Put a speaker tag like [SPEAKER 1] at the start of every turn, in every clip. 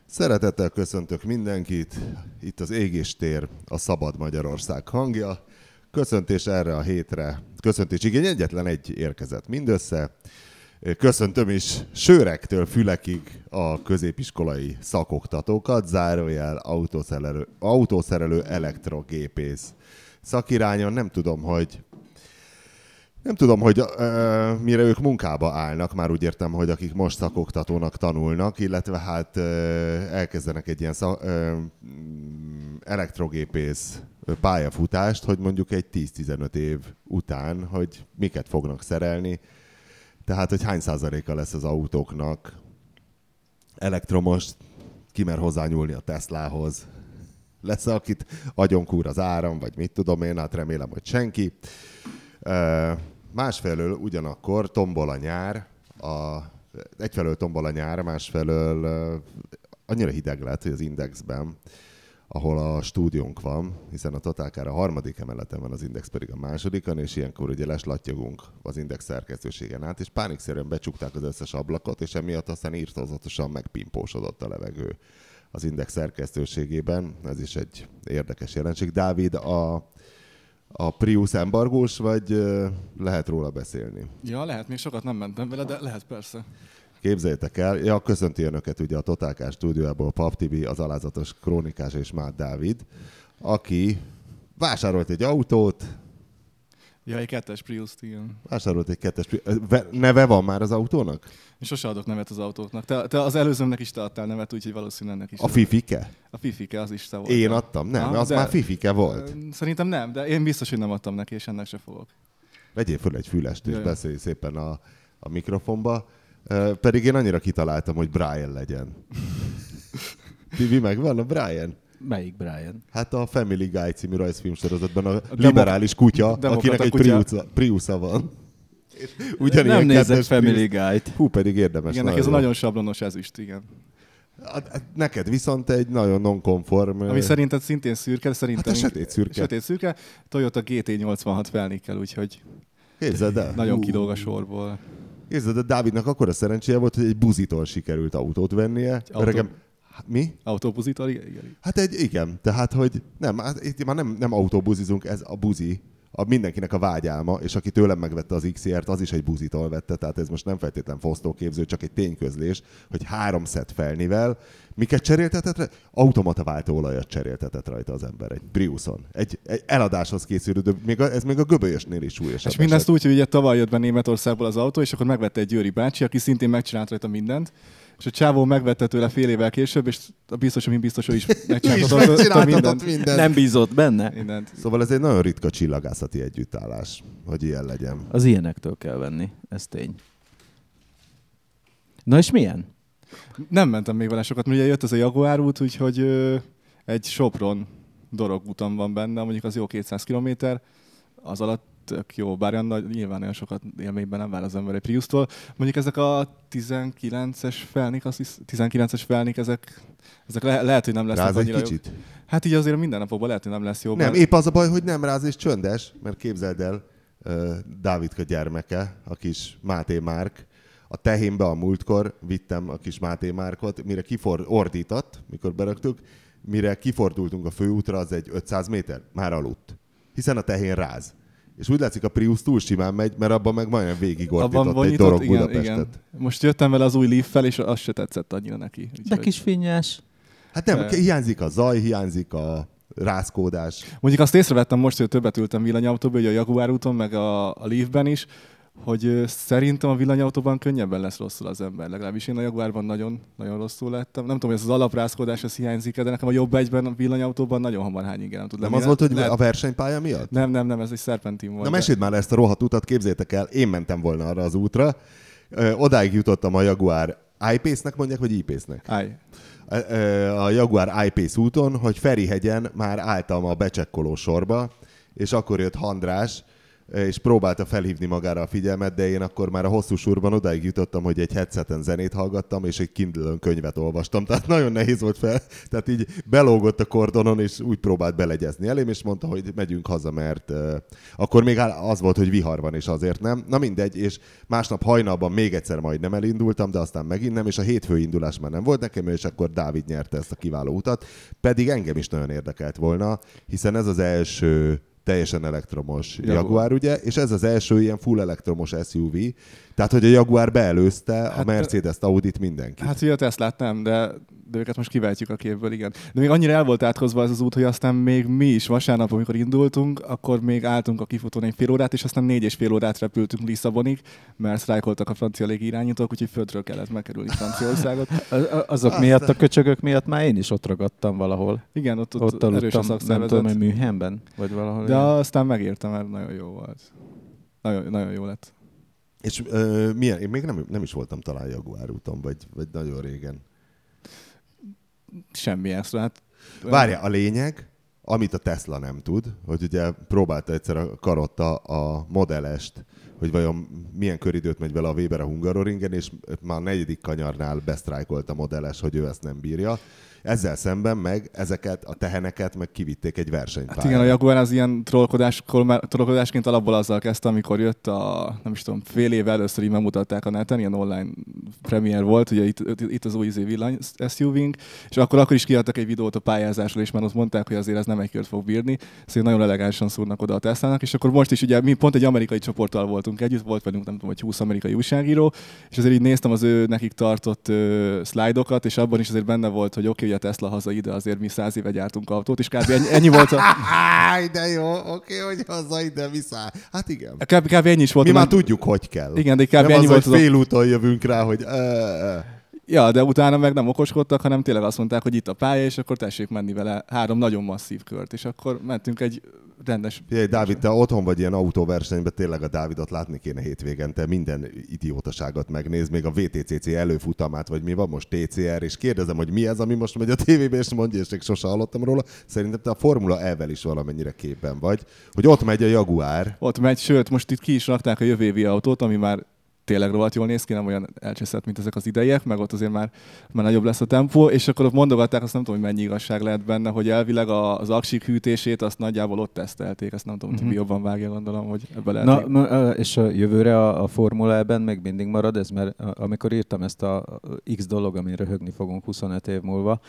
[SPEAKER 1] Szeretettel köszöntök mindenkit, itt az Égéstér, a Szabad Magyarország hangja. Köszöntés erre a hétre, köszöntésigény egyetlen egy érkezett mindössze. Köszöntöm is sőrektől fülekig a középiskolai szakoktatókat, zárójel autószerelő elektrogépész szakirányon. Nem tudom, hogy mire ők munkába állnak, már úgy értem, hogy akik most szakoktatónak tanulnak, illetve hát elkezdenek egy ilyen elektrogépész pályafutást, hogy mondjuk egy 10-15 év után, hogy miket fognak szerelni. Tehát, hogy hány százaléka lesz az autóknak elektromos, ki mer hozzányúlni a Teslához. Lesz, akit agyonkúr az áram, vagy mit tudom én, hát remélem, hogy senki. Másfelől ugyanakkor tombol a nyár, egyfelől tombol a nyár, másfelől annyira hideg lett, hogy az Indexben, ahol a stúdiónk van, hiszen a Totálkár a 3. emeleten van, az Index pedig a 2., és ilyenkor ugye leslattyogunk az Index szerkesztőségen át, és pánikszerűen becsukták az összes ablakot, és emiatt aztán írtózatosan megpimpósodott a levegő az Index szerkesztőségében. Ez is egy érdekes jelenség. Dávid, a Prius embargós, vagy lehet róla beszélni?
[SPEAKER 2] Ja, lehet, még sokat nem mentem vele, de lehet persze.
[SPEAKER 1] Képzeljétek el, köszönti önöket ugye a Totálkár stúdiójából Pap Tibi, az alázatos krónikás és Mád Dávid, aki vásárolt egy autót.
[SPEAKER 2] Ja, egy 2-es Prius-t, igen.
[SPEAKER 1] Vásárolt egy 2-es Prius. Neve van már az autónak?
[SPEAKER 2] Én sose adok nevet az autóknak. Te az előzőmnek is te adtál nevet, úgyhogy valószínűleg ennek is.
[SPEAKER 1] A Fifike?
[SPEAKER 2] A Fifike, az is te volt.
[SPEAKER 1] Én adtam? Nem, az már Fifike volt.
[SPEAKER 2] Szerintem nem, de én biztos, hogy nem adtam neki, és ennek se fogok.
[SPEAKER 1] Vegyél föl egy fülest, és beszélj szépen a mikrofonba. Pedig én annyira kitaláltam, hogy Brian legyen. Tibi, megvan a Brian?
[SPEAKER 3] Melyik Brian?
[SPEAKER 1] Hát a Family Guy című rajzfilmsorozatban a liberális kutya, akinek egy Priusa van.
[SPEAKER 3] Nem nézek Family Guy-t.
[SPEAKER 1] Hú, pedig érdemes.
[SPEAKER 2] Igen, neki ez a nagyon sablonos ezüst, igen.
[SPEAKER 1] Neked viszont egy nagyon non-konform...
[SPEAKER 2] Ami szerinted szintén szürke, szerintem...
[SPEAKER 1] Hát sötét szürke.
[SPEAKER 2] Toyota GT86 felnikkel, úgyhogy...
[SPEAKER 1] Képzeld el.
[SPEAKER 2] Nagyon kilóg a sorból.
[SPEAKER 1] Képzeld el, Dávidnak akkora szerencséje volt, hogy egy buzitól sikerült autót vennie. Mi?
[SPEAKER 2] Autóbuzitól? Igen.
[SPEAKER 1] Hát igen. Tehát, hogy itt már nem autóbuzizunk, ez a buzi. Mindenkinek a vágyálma, és aki tőlem megvette az XR-t, az is egy buzitól vette, tehát ez most nem feltétlen fosztóképző, csak egy tényközlés, hogy 3 szett felnivel. Miket cseréltetett rá? Automata váltóolajat cseréltetett rajta az ember egy Priuson. Egy eladáshoz készülő, ez még a Göbölyösnél is súlyosabb.
[SPEAKER 2] És mindezt úgy, hogy ugye tavaly jött be Németországból az autó, és akkor megvette egy győri bácsi, aki szintén megcsinált rajta mindent. És a csávó megvette tőle fél évvel később, és biztos, hogy is
[SPEAKER 1] megcsináltatott mindent.
[SPEAKER 3] Nem bízott benne?
[SPEAKER 2] Mindent.
[SPEAKER 1] Szóval ez egy nagyon ritka csillagászati együttállás, hogy ilyen legyen.
[SPEAKER 3] Az ilyenektől kell venni, ez tény. Na és milyen?
[SPEAKER 2] Nem mentem még vele sokat, mert ugye jött ez a Jaguar út, úgyhogy egy Sopron dorogúton van benne, mondjuk az jó 200 kilométer, az alatt tök jó, bár nyilván olyan sokat élményben nem vár az ember egy Prius-tól. Mondjuk ezek a 19-es felnik, ezek lehet, hogy nem lesznek
[SPEAKER 1] ráz
[SPEAKER 2] annyira
[SPEAKER 1] egy kicsit?
[SPEAKER 2] jó. Hát így azért minden napokban lehet, hogy nem lesz jó.
[SPEAKER 1] Nem, épp az a baj, hogy nem ráz és csöndes, mert képzeld el, Dávidka gyermeke, a kis Máté Márk, a tehénbe a múltkor vittem a kis Máté Márkot, mire ordított, mikor beraktuk, mire kifordultunk a főútra, az egy 500 méter, már aludt. Hiszen a tehén ráz. És úgy látszik, a Prius túl simán megy, mert abban meg majdnem végigordított egy dorog Budapestet. Igen.
[SPEAKER 2] Most jöttem vele az új Leaf-fel, és az se tetszett annyira neki.
[SPEAKER 3] De kis finnyás.
[SPEAKER 1] Hát nem, hiányzik a zaj, hiányzik a rázkódás.
[SPEAKER 2] Mondjuk azt észrevettem most, hogy többet ültem villanyautóban, hogy a Jaguar úton, meg a Leafben is, hogy szerintem a villanyautóban könnyebben lesz rosszul az ember. Legalábbis én a Jaguarban nagyon, nagyon rosszul lettem. Nem tudom, hogy ez az alaprázkódás ez hiányzik, de nekem a jobb egyben a villanyautóban nagyon hamar hányingel tud lenni.
[SPEAKER 1] Nem az volt, hogy a versenypálya miatt?
[SPEAKER 2] Nem, ez egy szerpentin volt.
[SPEAKER 1] Na meséld már ezt a rohadt utat, képzétek el, én mentem volna arra az útra. Odáig jutottam a Jaguar I-Pace-nek mondják, vagy I-Pace-nek? A Jaguar I-Pace úton, hogy Ferihegyen már álltam a becsekkoló sorba, és akkor jött Handrás, és próbálta felhívni magára a figyelmet, de én akkor már a hosszú sorban odáig jutottam, hogy egy headseten zenét hallgattam, és egy Kindle-ön könyvet olvastam. Tehát nagyon nehéz volt fel. Tehát így belógott a kordonon, és úgy próbált belegyezni elém, és mondta, hogy megyünk haza, mert akkor még az volt, hogy vihar van, és azért nem. Na mindegy, és másnap hajnalban még egyszer majdnem elindultam, de aztán megint nem, és a hétfő indulás már nem volt nekem, és akkor Dávid nyerte ezt a kiváló utat. Pedig engem is nagyon érdekelt volna, hiszen ez az első teljesen elektromos Jaguar, ugye, és ez az első ilyen full elektromos SUV, tehát hogy a Jaguar beelőzte a Mercedes-t, Audit, mindenkit.
[SPEAKER 2] Hát ugye a Teslát nem, de őket most kivehetjük a képből, igen. De még annyira el volt átkozva ez az út, hogy aztán még mi is vasárnap, amikor indultunk, akkor még álltunk a kifutón egy fél órát, és aztán 4,5 órát repültünk Lisszabonig, mert sztrájkoltak a francia légirányítók, úgyhogy földről kellett megkerülni Franciaországot.
[SPEAKER 3] Azok miatt, a köcsögök miatt már én is ott ragadtam valahol.
[SPEAKER 2] Igen, ott erős a szakszervezet.
[SPEAKER 3] Nem tudom, hogy Münchenben, vagy valahol.
[SPEAKER 2] De aztán megértem, mert nagyon jó volt. Nagyon jó lett.
[SPEAKER 1] És milyen? Én még nem is voltam talán Jaguar úton, vagy nagyon régen.
[SPEAKER 2] Semmi extra. Hát...
[SPEAKER 1] Várja, a lényeg, amit a Tesla nem tud, hogy ugye próbálta egyszer a Karotta a Model S-t, hogy vajon milyen köridőt megy vele a Weber a Hungaroringen, és már a 4. kanyarnál besztrájkolt a Model S, hogy ő ezt nem bírja. Ezzel szemben meg ezeket a teheneket meg kivitték egy versenypályára.
[SPEAKER 2] Hát igen, a Jaguar az ilyen trollkodásként alapból azzal kezdte, amikor jött nem is tudom, fél éve először így megmutatták a neten, ilyen online premier volt, ugye itt az új villany SUV-nk, és akkor is kiadtak egy videót a pályázásról, és már ott mondták, hogy azért ez nem egy kört fog bírni, szóval nagyon elegánsan szúrnak oda a Teslának, és akkor most is ugye mi pont egy amerikai csoporttal voltunk együtt, volt velünk nem tudom, hogy 20 amerikai újságíró, és azért így néztem az ő nekik tartott szlájdokat, és abban is azért benne volt, hogy oké, a Tesla haza ide, azért mi 100 éve gyártunk autót, és kb. Ennyi volt a...
[SPEAKER 1] De jó, oké, hogy haza ide vissza. Hát igen.
[SPEAKER 2] Kb. Ennyi is volt.
[SPEAKER 1] Mi már tudjuk, hogy kell.
[SPEAKER 2] Igen, de kb.
[SPEAKER 1] Nem
[SPEAKER 2] ennyi
[SPEAKER 1] az,
[SPEAKER 2] volt.
[SPEAKER 1] hogy félúton jövünk rá, hogy...
[SPEAKER 2] Ja, de utána meg nem okoskodtak, hanem tényleg azt mondták, hogy itt a pálya, és akkor tessék menni vele 3 nagyon masszív kört, és akkor mentünk egy rendes...
[SPEAKER 1] Figyelj, Dávid, te otthon vagy ilyen autóversenyben, tényleg a Dávidot látni kéne hétvégente, minden idiótaságot megnéz, még a VTCC előfutamát, vagy mi van most TCR, és kérdezem, hogy mi ez, ami most megy a tévében, és mondja, és még sose hallottam róla. Szerintem te a Formula E-vel is valamennyire képben vagy, hogy ott megy a Jaguar.
[SPEAKER 2] Ott megy, sőt, most itt ki is rakták a jövő évi autót, ami már tényleg rohadt jól néz ki, nem olyan elcseszett, mint ezek az idejek, meg ott azért már nagyobb lesz a tempó, és akkor ott mondogatták, azt nem tudom, hogy mennyi igazság lehet benne, hogy elvileg az aksik hűtését azt nagyjából ott tesztelték, ezt nem tudom, hogy jobban vágja, gondolom, hogy ebbe lehet.
[SPEAKER 3] És a jövőre a Formula E-ben még mindig marad ez, mert amikor írtam ezt a X dolog, amin röhögni fogunk 25 év múlva,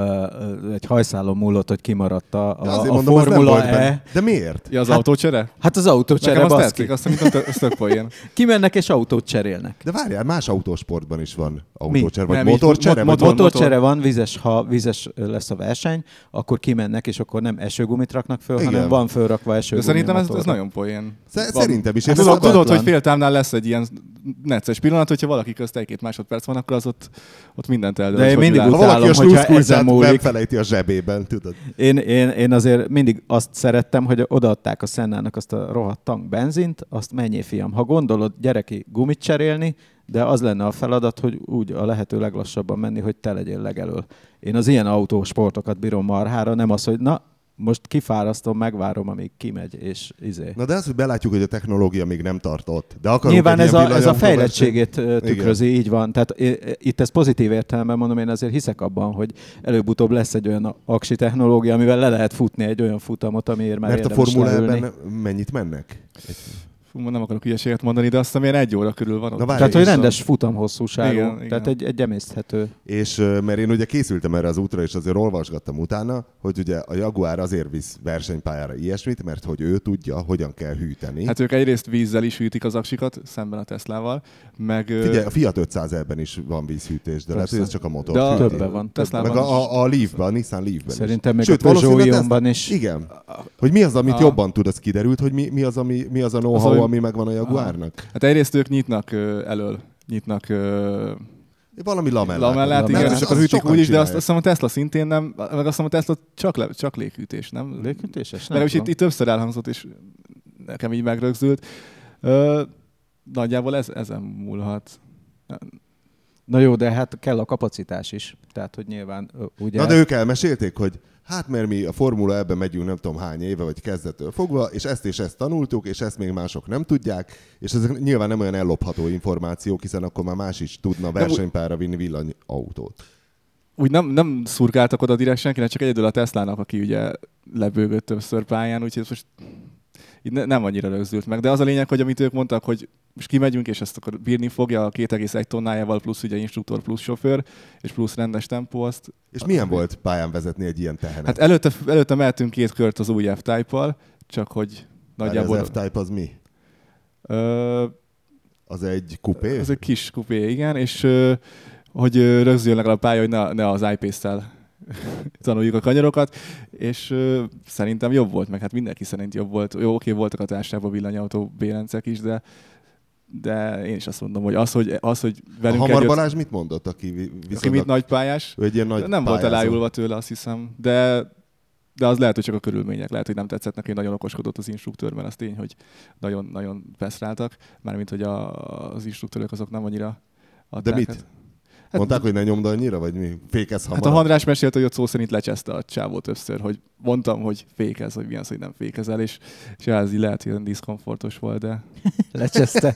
[SPEAKER 3] egy hajszálon múlott, hogy kimaradt a Formula E.
[SPEAKER 1] De miért?
[SPEAKER 2] Ja, az autócsere?
[SPEAKER 3] Hát az autócsere,
[SPEAKER 2] nekem azt tetszik, azt mondtam, az tök poén.
[SPEAKER 3] Kimennek és autót cserélnek.
[SPEAKER 1] De várjál, más autósportban is van autócsere, vagy
[SPEAKER 2] nem,
[SPEAKER 1] motorcsere?
[SPEAKER 3] Motorcsere van, ha vízes lesz a verseny, akkor kimennek, és akkor nem esőgumit raknak föl,
[SPEAKER 1] igen, hanem
[SPEAKER 3] van fölrakva esőgumi.
[SPEAKER 2] De szerintem ez nagyon poén.
[SPEAKER 1] Szerintem is.
[SPEAKER 2] Tudod, hogy féltámnál lesz egy ilyen necces pillanat, hogyha valaki közt 1-2 másodperc van, akkor az ott mindent eldől.
[SPEAKER 3] De én mindig
[SPEAKER 1] ha valaki a
[SPEAKER 3] snúzkulcsát
[SPEAKER 1] megfelejti a zsebében, tudod.
[SPEAKER 3] Én azért mindig azt szerettem, hogy odaadták a Sennának azt a rohadt tank benzint, azt menjél fiam. Ha gondolod gyereki gumit cserélni, de az lenne a feladat, hogy úgy a lehető leglassabban menni, hogy te legyél legelől. Én az ilyen autósportokat bírom marhára, nem az, hogy most kifárasztom, megvárom, amíg kimegy, és
[SPEAKER 1] Na de az, hogy belátjuk, hogy a technológia még nem tart ott. De
[SPEAKER 3] nyilván ez a fejlettségét tükrözi, igen. Így van. Tehát itt ez pozitív értelemben mondom, én azért hiszek abban, hogy előbb-utóbb lesz egy olyan aksi technológia, amivel le lehet futni egy olyan futamot, amiért már
[SPEAKER 1] mert
[SPEAKER 3] érdemes
[SPEAKER 1] leülni. Mert a
[SPEAKER 3] Formula
[SPEAKER 1] E-ben mennyit mennek?
[SPEAKER 2] Nem akarok hülyeséget mondani, de azt hiszem ilyen 1 óra körül van ott.
[SPEAKER 3] Tehát, hogy rendes futamhosszúságú.
[SPEAKER 2] Igen.
[SPEAKER 3] Tehát egy emészthető.
[SPEAKER 1] És mert én ugye készültem erre az útra, és azért olvasgattam utána, hogy ugye a Jaguar azért visz versenypályára ilyesmit, mert hogy ő tudja, hogyan kell hűteni.
[SPEAKER 2] Hát ők egyrészt vízzel is hűtik az aksikat, szemben a Teslával, meg...
[SPEAKER 1] Figyelj, a Fiat 500-ben is van vízhűtés, de lehet, hogy ez csak a motor.
[SPEAKER 3] De többen van.
[SPEAKER 1] Meg a Leafban, a Nissan Leafben
[SPEAKER 3] szerintem
[SPEAKER 1] is.
[SPEAKER 3] még a Peugeot Ionban is.
[SPEAKER 1] Igen. Hogy mi az, amit jobban tud, az kiderült, hogy mi az a know-how, ami megvan a Jaguar.
[SPEAKER 2] Hát egyrészt ők nyitnak
[SPEAKER 1] valami
[SPEAKER 2] lamellát, igen, és akkor hűtik úgy is, de azt hiszem a Tesla szintén nem, meg azt hiszem a Tesla csak léghűtés, nem?
[SPEAKER 3] Léghűtéses?
[SPEAKER 2] Nem. Mert itt többször elhangzott, és nekem így megrögzült. Nagyjából ezen múlhat.
[SPEAKER 3] Na jó, de hát kell a kapacitás is. Tehát, hogy nyilván ugye...
[SPEAKER 1] Na de ők elmesélték, hogy hát mert mi a Formula ebben megyünk nem tudom hány éve, vagy kezdettől fogva, és ezt tanultuk, és ezt még mások nem tudják, és ezek nyilván nem olyan ellopható információk, hiszen akkor már más is tudna versenypályára vinni villanyautót.
[SPEAKER 2] Úgy nem szurkáltak oda direkt senkinek, csak egyedül a Teslának, aki ugye lebőgött többször pályán, úgyhogy most így nem annyira rögzült meg. De az a lényeg, hogy amit ők mondtak, hogy most kimegyünk, és ezt akkor bírni fogja a 2,1 tonnájával, plusz ugye instruktor, plusz sofőr, és plusz rendes tempó azt.
[SPEAKER 1] És milyen volt pályán vezetni egy ilyen tehenet?
[SPEAKER 2] Hát előtte mehetünk 2 kört az új F-Type-al, csak hogy nagyjából...
[SPEAKER 1] Az F-Type az mi? Az egy kupé?
[SPEAKER 2] Ez egy kis kupé, igen, és hogy rögzüljön legalább a pálya, hogy ne az iPace-tel tanuljuk a kanyarokat, és szerintem jobb volt, meg hát mindenki szerint jobb volt. Jó, oké, voltak a társaságban villanyautó bérencek is, de én is azt mondom, hogy az, hogy velünk
[SPEAKER 1] a Hamar Balázs mit mondott, aki
[SPEAKER 2] mit nagypályás? Nem volt elájulva tőle, azt hiszem, de az lehet, hogy csak a körülmények, lehet, hogy nem tetszett neki, hogy nagyon okoskodott az instruktőr, mert az tény, hogy nagyon peszráltak, mármint, hogy az instruktőrök azok nem annyira adták.
[SPEAKER 1] De mit? Hát, mondták, hogy ne nyomd annyira, vagy mi? Fékez hamarabb?
[SPEAKER 2] Hát a Handrás mesélt, hogy ott szó szerint lecseszte a csávó többször, hogy mondtam, hogy fékez, hogy mi az, hogy nem fékezel, és ez így lehet, hogy olyan diszkomfortos volt, de...
[SPEAKER 3] Lecseszte?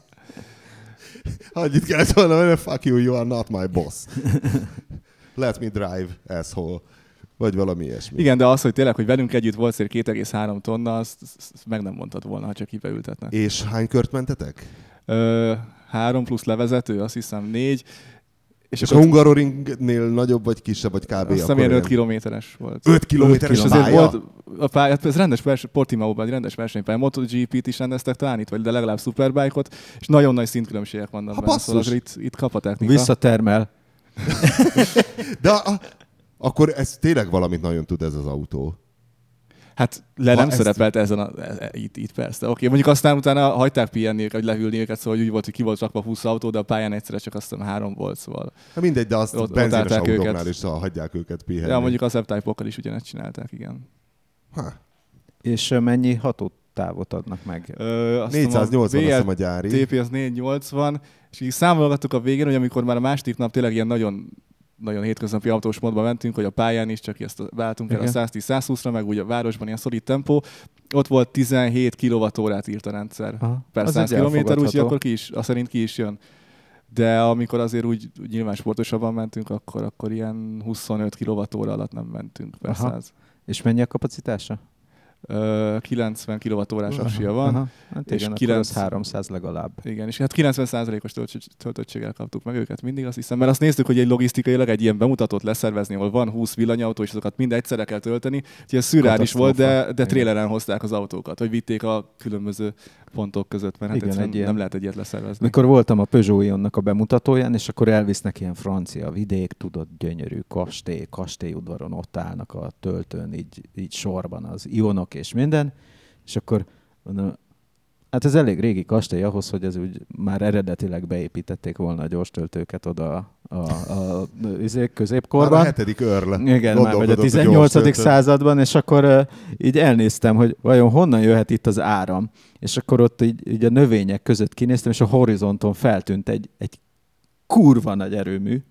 [SPEAKER 1] Annyit kellett volna, hogy fuck you, you are not my boss. Let me drive, asshole. Vagy valami ilyesmi.
[SPEAKER 2] Igen, de az, hogy tényleg, hogy velünk együtt volt 2,3 tonna, azt meg nem mondtad volna, ha csak kibeültetnek.
[SPEAKER 1] És hány kört mentetek?
[SPEAKER 2] 3 plusz levezető, azt hiszem 4.
[SPEAKER 1] És a Hungaroringnél nagyobb vagy kisebb, vagy kb.
[SPEAKER 2] Azt hiszem ilyen 5 kilométeres volt.
[SPEAKER 1] 5 kilométeres
[SPEAKER 2] és azért volt a pálya, ez rendes Portimaóban egy rendes versenypálya, MotoGP-t is rendeztek talán itt, vagy de legalább Superbike-ot, és nagyon nagy szintkülönbségek vannak benne, szóval itt kap a technika.
[SPEAKER 3] Visszatermel.
[SPEAKER 1] De akkor ez tényleg valamit nagyon tud ez az autó.
[SPEAKER 2] Hát nem szerepelt ezen itt persze. Oké, mondjuk aztán utána hagyták pihenni őket, vagy lehűlni őket, szóval úgy volt, hogy ki volt rakva 20 autó, de a pályán egyszerre csak azt hiszem 3 volt, szóval...
[SPEAKER 1] Hát mindegy, de azt benzines autóknál is hagyják őket pihenni.
[SPEAKER 2] Ja, mondjuk az F-Type-okkal is ugyanezt csinálták, igen.
[SPEAKER 3] És mennyi hatótávot adnak meg?
[SPEAKER 1] 480 azt hiszem a gyári.
[SPEAKER 2] TP az 480, és így számolgattuk a végén, hogy amikor már a második nap tényleg ilyen nagyon hétköznapi autós módban mentünk, hogy a pályán is csak ezt váltunk el a 110-120-ra, meg úgy a városban ilyen szolid tempó. Ott volt 17 kWh-t írt a rendszer per 100 km, úgyhogy akkor azt szerint ki is jön. De amikor azért úgy nyilván sportosabban mentünk, akkor ilyen 25 kWh alatt nem mentünk per 100.
[SPEAKER 3] És mennyi a kapacitása?
[SPEAKER 2] 90 kWh-s aksia van.
[SPEAKER 3] Hát és 300 legalább.
[SPEAKER 2] Igen, és hát 90%-os töltöttséggel kaptuk meg őket mindig, azt hiszem, mert azt néztük, hogy egy logisztikailag egy ilyen bemutatót leszervezni, ahol van 20 villanyautó, és azokat mind egyszerre kell tölteni. Úgyhogy ez szürreális volt, de tréleren hozták az autókat, hogy vitték a különböző pontok között, mert hát igen, nem lehet egy ilyet leszervezni.
[SPEAKER 3] Mikor voltam a Peugeot Ionnak a bemutatóján, és akkor elvisznek ilyen francia vidék, tudod, gyönyörű kastélyudvaron ott állnak a töltőn, így sorban az Ionok és minden, és akkor mondom, hát ez elég régi kastély ahhoz, hogy ez úgy már eredetileg beépítették volna a gyorstöltőket oda a középkorban.
[SPEAKER 1] Már a 7. Earl.
[SPEAKER 3] Igen, már vagy a 18. században, és akkor így elnéztem, hogy vajon honnan jöhet itt az áram. És akkor ott így a növények között kinéztem, és a horizonton feltűnt egy kurva nagy erőmű.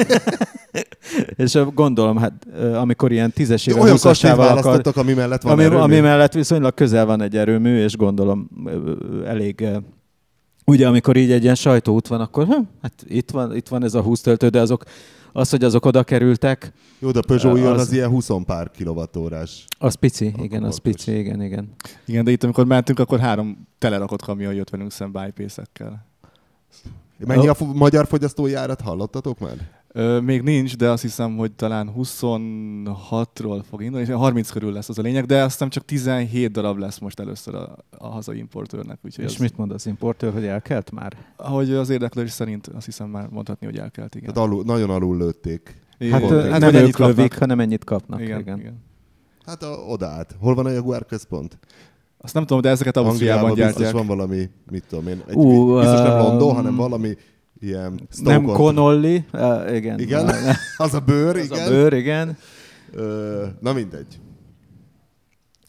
[SPEAKER 3] És gondolom, hát amikor ilyen 10-es éve
[SPEAKER 1] 20-asával választottak, ami mellett van erőmű.
[SPEAKER 3] Ami mellett viszonylag közel van egy erőmű, és gondolom elég... Ugye, amikor így egy ilyen sajtóút van, akkor hát itt van ez a 20 töltő, de hogy azok oda kerültek...
[SPEAKER 1] Jó, de a Peugeot Ion az ilyen 20 pár kilowattórás.
[SPEAKER 3] Az pici, igen, az pici, igen.
[SPEAKER 2] Igen, de itt amikor mentünk, akkor 3 telerakott kamion jött velünk szembe iPace-ekkel.
[SPEAKER 1] Mennyi a magyar fogyasztói árat hallottatok már?
[SPEAKER 2] Még nincs, de azt hiszem, hogy talán 26-ról fog indulni, és 30 körül lesz az a lényeg, de aztán csak 17 darab lesz most először a hazai importőrnek.
[SPEAKER 3] És mit mond az importőr, hogy elkelt már?
[SPEAKER 2] Ahogy az érdeklődés szerint azt hiszem már mondhatni, hogy elkelt, igen.
[SPEAKER 1] Hát nagyon alul lőtték.
[SPEAKER 3] Hát nem ők lövik, hanem ennyit kapnak. Igen.
[SPEAKER 1] Hát oda át. Hol van a Jaguar központ?
[SPEAKER 2] Azt nem tudom, de ezeket Ausztriában gyártják.
[SPEAKER 1] Biztos van valami, mit tudom én, biztos nem London, hanem valami ilyen...
[SPEAKER 3] Nem Connolly. Igen.
[SPEAKER 1] Igen? Az a bőr, igen.
[SPEAKER 3] Az a bőr, igen.
[SPEAKER 1] Na mindegy.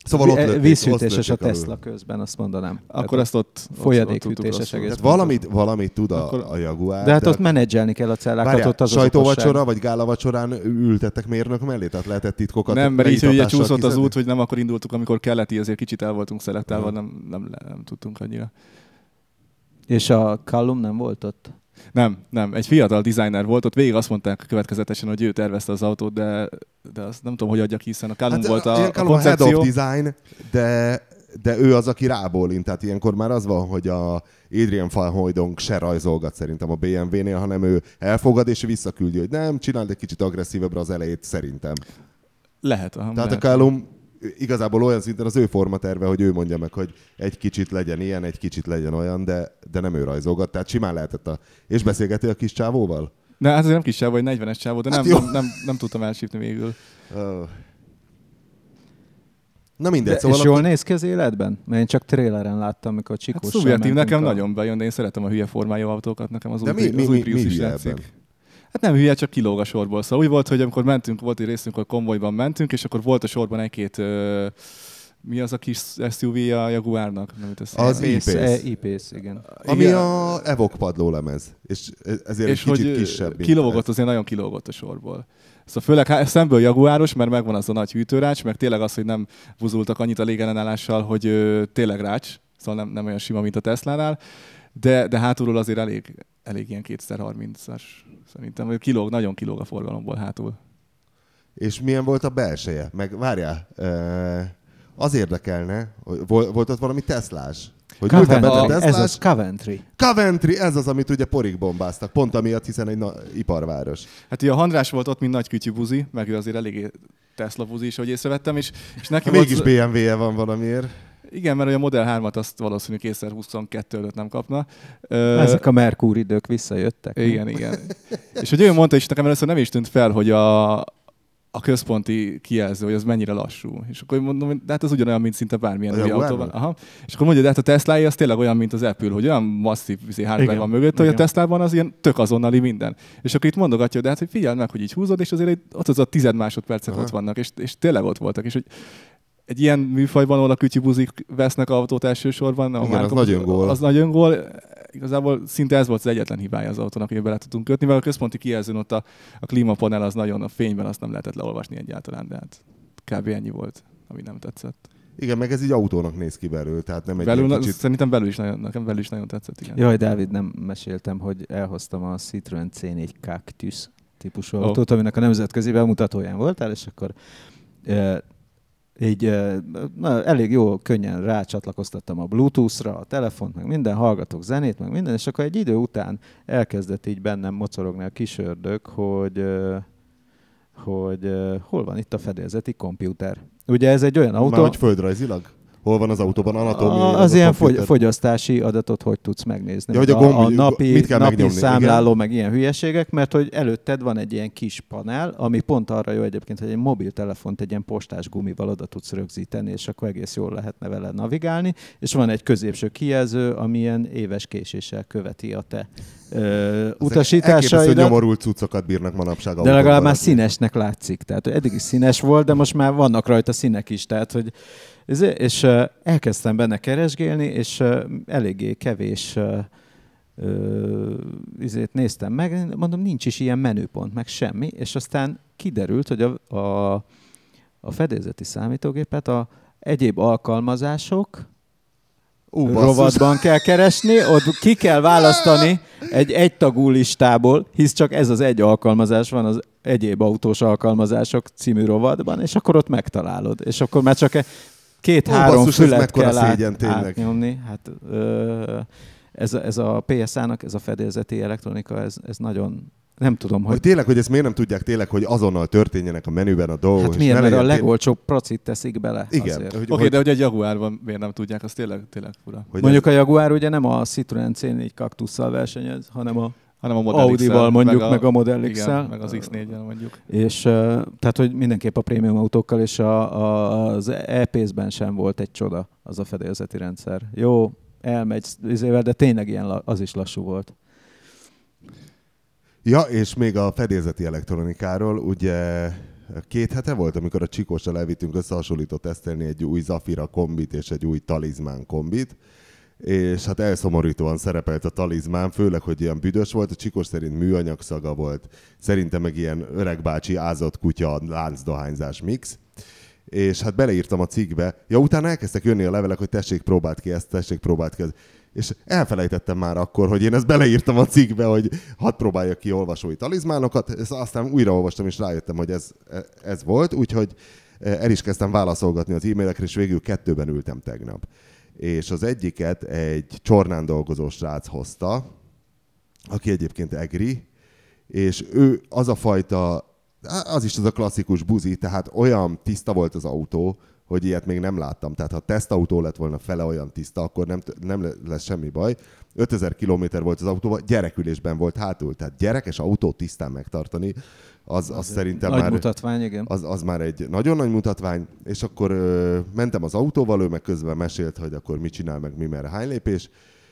[SPEAKER 1] Szóval ott lőtték,
[SPEAKER 3] vízhűtéses a
[SPEAKER 1] ott lőtték
[SPEAKER 3] Tesla közben, azt mondanám.
[SPEAKER 2] Akkor ezt ott
[SPEAKER 3] folyadékhűtéses egész.
[SPEAKER 1] Tehát valamit tud a Jaguar.
[SPEAKER 3] De hát ott menedzselni kell a cellákat.
[SPEAKER 1] Várjál,
[SPEAKER 3] ott az
[SPEAKER 1] sajtóvacsora vagy gálavacsorán ültettek mérnök mellé? Tehát lehetett titkokat?
[SPEAKER 2] Nem, mert így ugye csúszott az
[SPEAKER 1] kiszedni?
[SPEAKER 2] út, hogy nem akkor indultuk, amikor kellett, így azért kicsit el voltunk szelektálva, nem tudtunk annyira.
[SPEAKER 3] És a Callum nem volt ott?
[SPEAKER 2] Nem. Egy fiatal designer volt, ott végig azt mondták következetesen, hogy ő tervezte az autót, de azt nem tudom, hogy adja ki, hiszen a Callum volt a koncepció.
[SPEAKER 1] Head of design, de ő az, aki rábólint. Tehát ilyenkor már az van, hogy a Adrian Van Hooydonk se rajzolgat szerintem a BMW-nél, hanem ő elfogad és visszaküldi, hogy nem, csináld egy kicsit agresszívebbre az elejét szerintem.
[SPEAKER 2] Lehet.
[SPEAKER 1] Tehát a Callum igazából olyan szinten az ő formaterve, hogy ő mondja meg, hogy egy kicsit legyen ilyen, egy kicsit legyen olyan, de nem ő rajzolgat. Tehát simán lehetett és beszélgettél a kis csávóval?
[SPEAKER 2] Ne, hát ez nem kis csávó, egy 40-es csávó, de
[SPEAKER 1] hát
[SPEAKER 2] nem tudtam elsípni végül.
[SPEAKER 1] Na mindegy,
[SPEAKER 3] de,
[SPEAKER 1] szóval...
[SPEAKER 3] És jól néz ki az életben? Mert én csak traileren láttam, amikor Csikós
[SPEAKER 2] hát szubjektív nekem nagyon bejön, de én szeretem a hülye formájú autókat, nekem az új Prius is tetszik. Hát nem hülye, csak kilóg a sorból. Szóval úgy volt, hogy amikor mentünk, volt egy részünk, hogy konvojban mentünk, és akkor volt a sorban egy-két... mi az a kis SUV a Jaguárnak?
[SPEAKER 1] Az
[SPEAKER 3] E-Pace, igen.
[SPEAKER 1] Ami a Evoque padlólemez. És ezért
[SPEAKER 2] és
[SPEAKER 1] egy kicsit kisebb.
[SPEAKER 2] Kilógott, azért nagyon kilógott a sorból. Szóval főleg szemből jaguáros, mert megvan az a nagy hűtőrács, meg tényleg az, hogy nem buzultak annyit a légellenállással, hogy tényleg rács, szóval nem olyan sima, mint a Teslánál, de hátulról azért elég ilyen 2030-as. Szerintem nagyon kilóg a forgalomból hátul.
[SPEAKER 1] És milyen volt a belseje? Meg várjál, az érdekelne, hogy volt ott valami Teslás? Hogy
[SPEAKER 3] ez az Coventry.
[SPEAKER 1] Coventry, ez az, amit ugye porig bombáztak, pont amiatt, hiszen egy iparváros.
[SPEAKER 2] Hát ugye a Handrás volt ott, mint nagy kütyű buzi, meg ő azért eléggé Tesla buzi is, ahogy észrevettem, és neki
[SPEAKER 1] mégis BMW-je van valamiért.
[SPEAKER 2] Igen, mert a Model 3-at azt valószínűleg 2022 előtt nem kapna.
[SPEAKER 3] Ezek a Mercury idők visszajöttek.
[SPEAKER 2] Igen. És hogy ő mondta, és nekem először nem is tűnt fel, hogy a központi kijelző, hogy az mennyire lassú. És akkor mondom, hogy de hát az ugyanolyan, mint szinte bármilyen új autóban. Aha. És akkor mondja, de hát a Tesla-i az tényleg olyan, mint az Apple, hogy olyan masszív hardware van mögött, hogy a Teslában az ilyen tök azonnali minden. És akkor itt mondogatja, de hát hogy figyeld meg, hogy így húzod, és azért ott az a 10 másodpercek ott vannak, és tényleg ott voltak. És hogy egy ilyen műfajban, ahol a kütyűbuzik vesznek autót elsősorban,
[SPEAKER 1] igen, az nagy öngól.
[SPEAKER 2] Az nagy öngól. Igazából szinte ez volt az egyetlen hibája az autónak, hogy bele tudtunk kötni, mert a központi kijelzőn ott a klímapanel az nagyon a fényben, azt nem lehetett leolvasni egyáltalán, de hát kb. Ennyi volt, ami nem tetszett.
[SPEAKER 1] Igen, meg ez így autónak néz ki belül, tehát nem egy kicsit...
[SPEAKER 2] Szerintem nekem belül is nagyon tetszett, igen.
[SPEAKER 3] Jaj, Dávid, nem meséltem, hogy elhoztam a Citroen C4 Cactus típusú autót, aminek a nemzetközi bemutatóján voltál, és akkor így elég jó, könnyen rácsatlakoztattam a Bluetooth-ra, a telefont, meg minden, hallgatok zenét, meg minden, és akkor egy idő után elkezdett így bennem mocorogni a kis ördög, hogy hol van itt a fedélzeti komputer. Ugye ez egy olyan autó...
[SPEAKER 1] Már hogy földrajzilag? Hol van az autóban anatómiai?
[SPEAKER 3] Az ilyen fogyasztási adatot hogy tudsz megnézni?
[SPEAKER 1] Ja, hogy
[SPEAKER 3] a napi
[SPEAKER 1] megnyomni,
[SPEAKER 3] számláló,
[SPEAKER 1] igen.
[SPEAKER 3] meg ilyen hülyeségek, mert hogy előtted van egy ilyen kis panel, ami pont arra jó egyébként, hogy egy mobiltelefont egy ilyen postás gumival oda tudsz rögzíteni, és akkor egész jól lehetne vele navigálni, és van egy középső kijelző, ami ilyen éves késéssel követi a te utasításaidat.
[SPEAKER 1] Elképesztő nyomorult cuccokat bírnak manapság.
[SPEAKER 3] De legalább már színesnek látszik. Tehát eddig is színes volt, de most már vannak rajta színek is. Tehát, hogy és elkezdtem benne keresgélni, és eléggé kevés néztem meg, mondom, nincs is ilyen menüpont, meg semmi, és aztán kiderült, hogy a fedélzeti számítógépet a egyéb alkalmazások rovatban kell keresni, ott ki kell választani egy egytagú listából, hisz csak ez az egy alkalmazás van az egyéb autós alkalmazások című rovatban, és akkor ott megtalálod. És akkor már csak 2-3 fület kell átnyomni. Hát, ez a PSA-nak, ez a fedélzeti elektronika, ez nagyon... Nem tudom, hogy...
[SPEAKER 1] Tényleg, hogy ezt miért nem tudják tényleg, hogy azonnal történjenek a menüben a dolgok.
[SPEAKER 3] Hát miért, mert a legolcsóbb procit teszik bele.
[SPEAKER 1] Igen.
[SPEAKER 2] Oké, de hogy egy Jaguárban miért nem tudják, az tényleg fura.
[SPEAKER 3] Mondjuk a Jaguar ugye nem a Citroen C4 Cactusszal versenyez, hanem a
[SPEAKER 2] Model
[SPEAKER 3] Audival mondjuk, meg a Model X-el.
[SPEAKER 2] Igen, meg az X4-jel mondjuk.
[SPEAKER 3] És tehát, hogy mindenképp a prémium autókkal, és az E-Pace-ben sem volt egy csoda az a fedélzeti rendszer. Jó, elmegy de tényleg ilyen az is lassú volt.
[SPEAKER 1] Ja, és még a fedélzeti elektronikáról, ugye 2 hete volt, amikor a Csikóssal elvittünk összehasonlító tesztelni egy új Zafira kombit és egy új Talizmán kombit, és hát elszomorítóan szerepelt a Talizmán, főleg, hogy ilyen büdös volt, a Csikós szerint műanyag szaga volt, szerintem meg ilyen öregbácsi ázott kutya láncdohányzás mix, és hát beleírtam a cikkbe, utána elkezdtek jönni a levelek, hogy tessék, próbáld ki ezt, tessék, próbáld ki ezt. És elfelejtettem már akkor, hogy én ezt beleírtam a cikkbe, hogy hadd próbáljak ki olvasói talizmánokat, és aztán újraolvastam, és rájöttem, hogy ez volt, úgyhogy el is kezdtem válaszolgatni az e-mailekre, és végül 2-ben ültem tegnap. És az egyiket egy Csornán dolgozó srác hozta, aki egyébként egri, és ő az a fajta, az is az a klasszikus buzi, tehát olyan tiszta volt az autó, hogy ilyet még nem láttam. Tehát ha tesztautó lett volna fele olyan tiszta, akkor nem lesz semmi baj. 5000 kilométer volt az autóban, gyerekülésben volt hátul. Tehát gyerekes autót tisztán megtartani, az szerintem
[SPEAKER 3] nagy
[SPEAKER 1] már...
[SPEAKER 3] mutatvány, igen.
[SPEAKER 1] Az már egy nagyon nagy mutatvány, és akkor mentem az autóval, ő meg közben mesélt, hogy akkor mit csinál, meg mi, merre, hány lépés,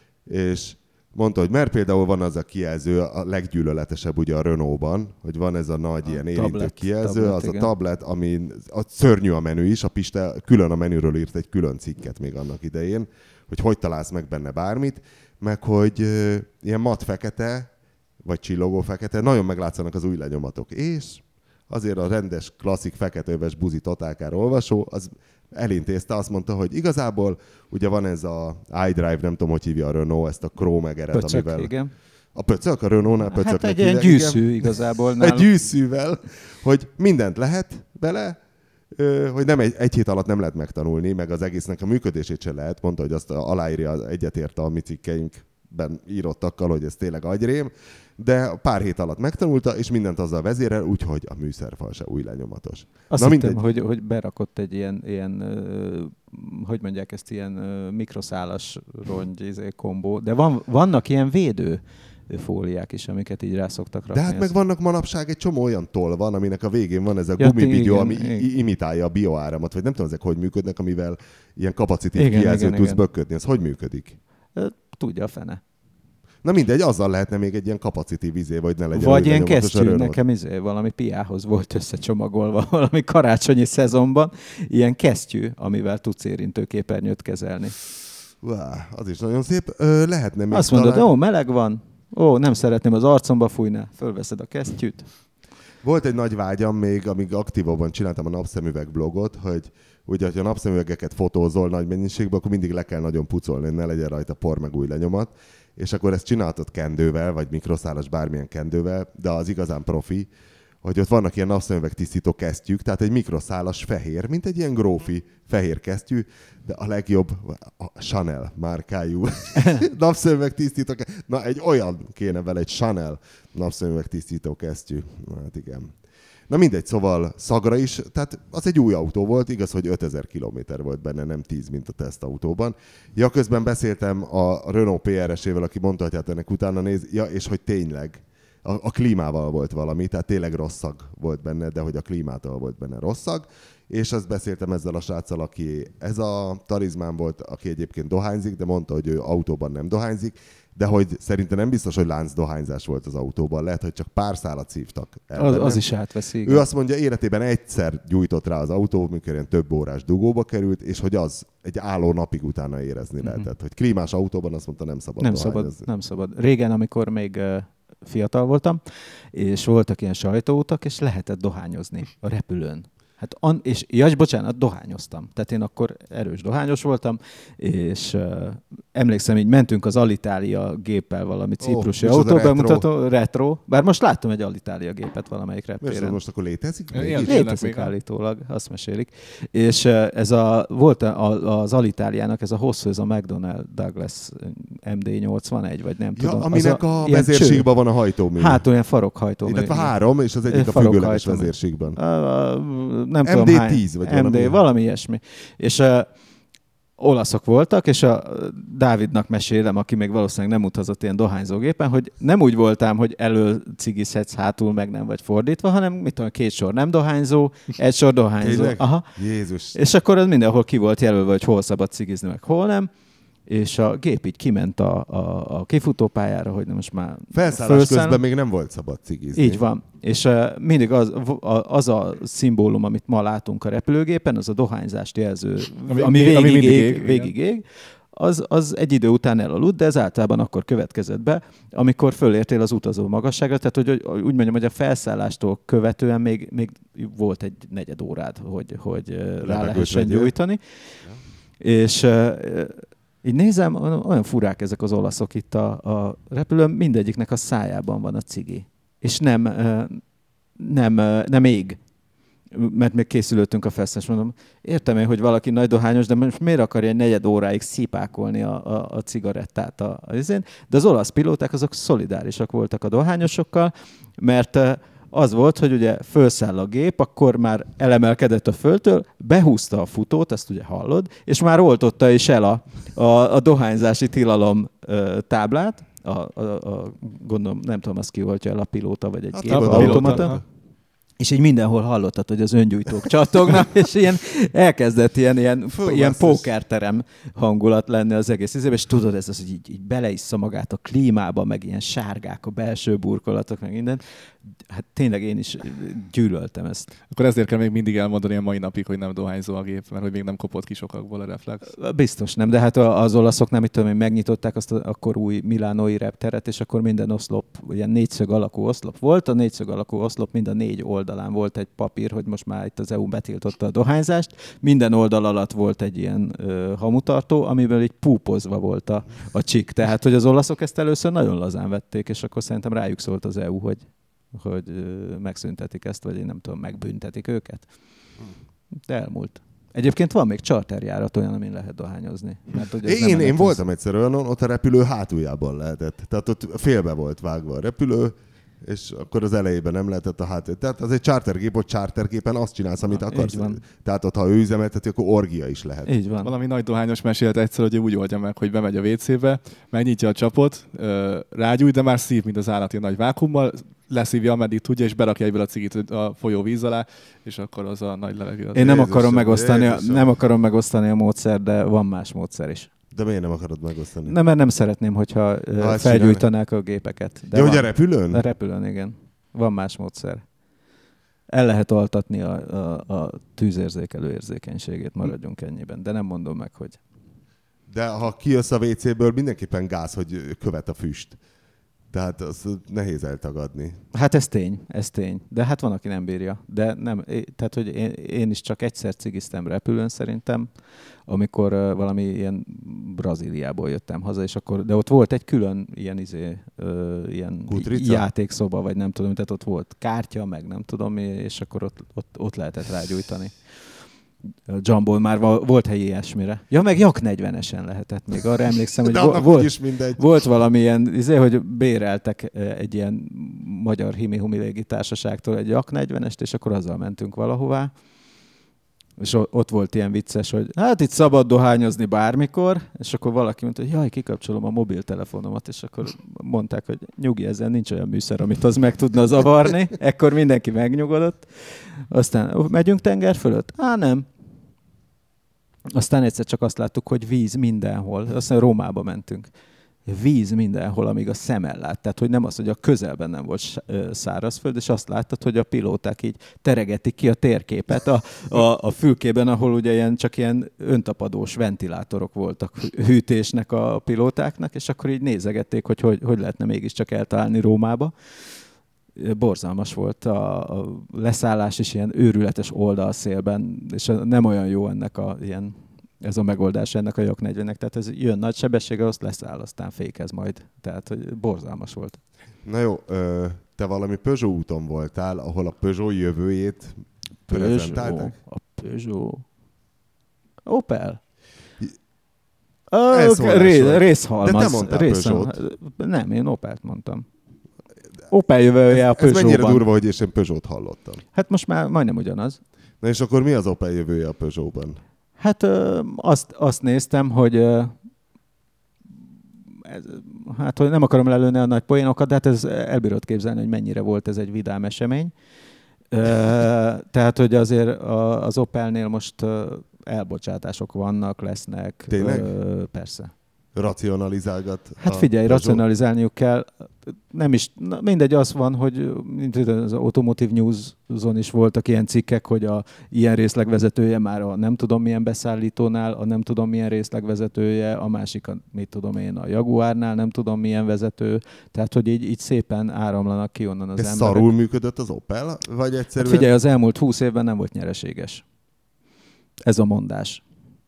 [SPEAKER 1] és mondta, hogy mert például van az a kijelző, a leggyűlöletesebb ugye a Renault-ban, hogy van ez a nagy ilyen érintő kijelző, az igen. A tablet, ami a szörnyű a menü is, a Piste külön a menüről írt egy külön cikket még annak idején, hogy találsz meg benne bármit, meg hogy ilyen mat fekete, vagy csillogó fekete, nagyon meglátszanak az új lenyomatok, és azért a rendes, klasszik feketeöves buzi totálkár olvasó, az elintézte, azt mondta, hogy igazából ugye van ez a iDrive, nem tudom, hogy hívja a Renault, ezt a Chrome egeret,
[SPEAKER 3] Pöcsök,
[SPEAKER 1] amivel...
[SPEAKER 3] Igen.
[SPEAKER 1] A pöcök, a Renault-nál pöcök.
[SPEAKER 3] Hát egy ilyen gyűszű igazából.
[SPEAKER 1] Egy gyűszűvel, hogy mindent lehet bele, hogy nem egy hét alatt nem lehet megtanulni, meg az egésznek a működését se lehet, mondta, hogy azt aláírja, egyetért a mi cikkeinkben írottakkal, hogy ez tényleg agyrém, de pár hét alatt megtanulta, és mindent azzal vezérel, úgyhogy a műszerfal se új lenyomatos.
[SPEAKER 3] Azt hittem, hogy berakott egy ilyen hogy mondják ezt, ilyen mikroszálas rongy kombó, de vannak ilyen védő fóliák is, amiket így rá szoktak rakni.
[SPEAKER 1] De hát meg vannak manapság egy csomó olyan toll van, aminek a végén van ez a gumibigyó, ami imitálja a bioáramot, vagy nem tudom, ezek hogy működnek, amivel ilyen kapacitív kijelzőt tudsz böködni. Ez hogy működik?
[SPEAKER 3] Tudja a fene.
[SPEAKER 1] Na mindegy, azzal lehetne még egy ilyen kapacitív izé, vagy ne legyen.
[SPEAKER 3] Vagy ilyen kesztyű, nekem valami piához volt összecsomagolva valami karácsonyi szezonban, ilyen kesztyű, amivel tudsz érintőképernyőt kezelni.
[SPEAKER 1] Az is nagyon szép. Lehetne még
[SPEAKER 3] azt mondod, meleg van, nem szeretném az arcomba fújni, fölveszed a kesztyűt.
[SPEAKER 1] Volt egy nagy vágyam még, amíg aktívabban csináltam a napszemüveg blogot, hogy ugye, ha a napszemüvegeket fotózol nagy mennyiségben, akkor mindig le kell nagyon pucolni, hogy ne legyen rajta por meg új lenyomat. És akkor ezt csináltad kendővel, vagy mikroszálas bármilyen kendővel, de az igazán profi, hogy ott vannak ilyen napszemüveg tisztító kesztyűk, tehát egy mikroszálas fehér, mint egy ilyen grófi fehér kesztyű, de a legjobb a Chanel márkájú napszemüveg tisztító kesztyű. Na, egy olyan kéne vele, egy Chanel napszemüveg tisztító kesztyű. Hát igen. Na mindegy, szóval szagra is, tehát az egy új autó volt, igaz, hogy 5000 kilométer volt benne, nem 10, mint a tesztautóban. Közben beszéltem a Renault PRS-ével, aki mondta, hogy hát ennek utána néz, és hogy tényleg a klímával volt valami, tehát tényleg rossz szag volt benne, de hogy a klímától volt benne rossz szag, és azt beszéltem ezzel a sráccal, aki ez a Talizmán volt, aki egyébként dohányzik, de mondta, hogy ő autóban nem dohányzik, de hogy szerintem nem biztos, hogy láncdohányzás volt az autóban, lehet, hogy csak pár szálat szívtak el.
[SPEAKER 3] Az is átveszi. Igen.
[SPEAKER 1] Ő azt mondja, életében egyszer gyújtott rá az autó, mikor ilyen több órás dugóba került, és hogy az egy álló napig utána érezni lehetett. Hogy klímás autóban azt mondta, nem szabad dohányozni.
[SPEAKER 3] Nem szabad. Régen, amikor még fiatal voltam, és voltak ilyen sajtóutak, és lehetett dohányozni a repülőn. Bocsánat, dohányoztam. Tehát én akkor erős dohányos voltam, és emlékszem, így mentünk az Alitalia géppel valami ciprusi autóbemutató, retro. Bár most láttam egy Alitalia gépet valamelyik reptéren.
[SPEAKER 1] Most akkor létezik?
[SPEAKER 3] Létezik állítólag, azt mesélik. És volt az Alitaliának ez a hosszú, ez a McDonnell Douglas MD-81, vagy nem tudom.
[SPEAKER 1] Aminek a vezérségben van a hajtómű.
[SPEAKER 3] Hát olyan farokhajtómű.
[SPEAKER 1] Illetve 3, és az egyik a függőleges vezérségben.
[SPEAKER 3] Nem
[SPEAKER 1] MD-10
[SPEAKER 3] tudom hány.
[SPEAKER 1] vagy
[SPEAKER 3] valami ilyesmi. És olaszok voltak, és a Dávidnak mesélem, aki még valószínűleg nem utazott ilyen dohányzógépen, hogy nem úgy voltám, hogy elől cigizhetsz, hátul meg nem vagy fordítva, hanem mit tudom, 2 sor nem dohányzó, 1 sor dohányzó.
[SPEAKER 1] Aha. Jézus.
[SPEAKER 3] És akkor az mindenhol ki volt jelölve, hogy hol szabad cigizni, meg hol nem. és a gép így kiment a kifutópályára, hogy most már
[SPEAKER 1] Felszállás közben még nem volt szabad cigizni.
[SPEAKER 3] Így van. És mindig az a szimbólum, amit ma látunk a repülőgépen, az a dohányzást jelző, ami végig ég, az egy idő után elaludt, de ez általában akkor következett be, amikor fölértél az utazó magasságra, tehát hogy úgy mondjam, hogy a felszállástól követően még volt egy negyed órád, hogy rá lehessen gyújtani. Ja. És így nézem, olyan furák ezek az olaszok itt a repülőn, mindegyiknek a szájában van a cigi. És nem ég. Mert még készülöttünk a fesztes, mondom, értem én, hogy valaki nagy dohányos, de most miért akarja egy negyed óráig szipákolni a cigarettát de az olasz pilóták azok szolidárisak voltak a dohányosokkal, mert az volt, hogy ugye felszáll a gép, akkor már elemelkedett a földtől, behúzta a futót, ezt ugye hallod, és már oltotta is el a dohányzási tilalom táblát, gondolom, nem tudom, azt kioltja el a pilóta, vagy egy automata. És így mindenhol hallottad, hogy az öngyújtók csattognak, és ilyen elkezdett ilyen pókerterem hangulat lenni az egész izében, és tudod, ez az, hogy így beleissza magát a klímába, meg ilyen sárgák a belső burkolatok, meg minden. Hát tényleg én is gyűlöltem ezt.
[SPEAKER 2] Akkor ezért kell még mindig elmondani a mai napig, hogy nem dohányzó a gép, mert hogy még nem kopott ki sokakból a reflex.
[SPEAKER 3] Biztos nem, de hát az olaszok nem, tudom, hogy megnyitották azt akkor új milánói repteret, és akkor minden oszlop, ilyen négyszög alakú oszlop volt, a négyszög alakú oszlop mind a 4 oldalán volt egy papír, hogy most már itt az EU betiltotta a dohányzást, minden oldal alatt volt egy ilyen hamutartó, amiből így púpozva volt a csik. Tehát, hogy az olaszok ezt először nagyon lazán vették, és akkor szerintem rájuk szólt az EU, hogy megszüntetik ezt, vagy én nem tudom, megbüntetik őket. De elmúlt. Egyébként van még charterjárat olyan, amin lehet dohányozni. Mert, hogy
[SPEAKER 1] én voltam egyszer olyan, ott a repülő hátuljában lehetett. Tehát ott félbe volt vágva a repülő, és akkor az elejében nem lehetett a hátulja. Tehát az egy chartergép, ott chartergépen azt csinálsz, amit akarsz. Tehát ott, ha ő üzemelteti, akkor orgia is lehet.
[SPEAKER 3] Így van.
[SPEAKER 2] Valami nagy dohányos mesélt egyszer, hogy úgy oldja meg, hogy bemegy a WC-be, megnyitja a csapot, rágyújt, de már szív, mint az állat ilyen nagy vákuummal, leszívja, ameddig tudja, és berakja egyből a cigit a folyó víz alá, és akkor az a nagy levegő.
[SPEAKER 3] Én nem akarom megosztani a módszer, de van más módszer is.
[SPEAKER 1] De miért nem akarod megosztani?
[SPEAKER 3] Nem, mert nem szeretném, hogyha felgyújtanák a gépeket.
[SPEAKER 1] De hogy a repülőn?
[SPEAKER 3] A repülőn, igen. Van más módszer. El lehet altatni a tűzérzékelő érzékenységét, maradjunk ennyiben. De nem mondom meg, hogy...
[SPEAKER 1] De ha kijössz a WC-ből, mindenképpen gáz, hogy követ a füst. Tehát az nehéz eltagadni.
[SPEAKER 3] Hát ez tény. De hát van, aki nem bírja. De nem, tehát, hogy én is csak egyszer cigiztem repülőn szerintem, amikor valami ilyen Brazíliából jöttem haza, és akkor, de ott volt egy külön ilyen játékszoba, vagy nem tudom, tehát ott volt kártya, meg nem tudom, és akkor ott lehetett rágyújtani. Jumbo már volt helyi ilyesmire. Ja, meg Jak 40-esen lehetett még. Arra emlékszem, hogy volt valamilyen, hogy béreltek egy ilyen magyar himi-humi légitársaságtól egy Jak 40-est, és akkor azzal mentünk valahová. És ott volt ilyen vicces, hogy hát itt szabad dohányozni bármikor, és akkor valaki mondta, hogy jaj, kikapcsolom a mobiltelefonomat, és akkor mondták, hogy nyugi, ezen nincs olyan műszer, amit az meg tudna zavarni. Ekkor mindenki megnyugodott. Aztán megyünk tenger fölött? Nem. Aztán egyszer csak azt láttuk, hogy víz mindenhol. Aztán Rómába mentünk. Víz mindenhol, amíg a szem ellát. Tehát, hogy nem az, hogy a közelben nem volt szárazföld, és azt láttad, hogy a pilóták így teregetik ki a térképet a fülkében, ahol ugye csak ilyen öntapadós ventilátorok voltak hűtésnek a pilótáknak, és akkor így nézegették, hogy lehetne mégiscsak eltalálni Rómába. Borzalmas volt a leszállás is ilyen őrületes oldalszélben, és nem olyan jó ez a megoldás ennek a Jak 40-nek. Tehát ez jön nagy sebessége, azt leszáll, aztán fékez majd. Tehát, hogy borzalmas volt.
[SPEAKER 1] Na jó, te valami Peugeot úton voltál, ahol a Peugeot jövőjét prezentálták?
[SPEAKER 3] A Peugeot. Opel. Részhalmaz.
[SPEAKER 1] De te mondtál Peugeot.
[SPEAKER 3] Nem, én Opelt mondtam. Opel jövője a Peugeotban.
[SPEAKER 1] Ez mennyire durva, hogy én Peugeot hallottam.
[SPEAKER 3] Hát most már majdnem ugyanaz.
[SPEAKER 1] Na és akkor mi az Opel jövője a Peugeotban?
[SPEAKER 3] Hát azt néztem, hogy hogy nem akarom lelőni a nagy poénokat, de hát ez elbírod képzelni, hogy mennyire volt ez egy vidám esemény. Tehát, hogy azért az Opelnél most elbocsátások vannak, lesznek.
[SPEAKER 1] Tényleg?
[SPEAKER 3] Persze.
[SPEAKER 1] racionalizálgat.
[SPEAKER 3] Hát figyelj, racionalizálniuk kell. Nem is, mindegy, az van, hogy az Automotive News-on is voltak ilyen cikkek, hogy ilyen részlegvezetője már a nem tudom milyen beszállítónál, a nem tudom milyen részlegvezetője, a másik a mit tudom én a Jaguárnál nem tudom milyen vezető, tehát hogy így szépen áramlanak ki onnan az emberek.
[SPEAKER 1] Szarul működött az Opel? Vagy egyszerűen...
[SPEAKER 3] Hát figyelj, az elmúlt 20 évben nem volt nyereséges. Ez a mondás.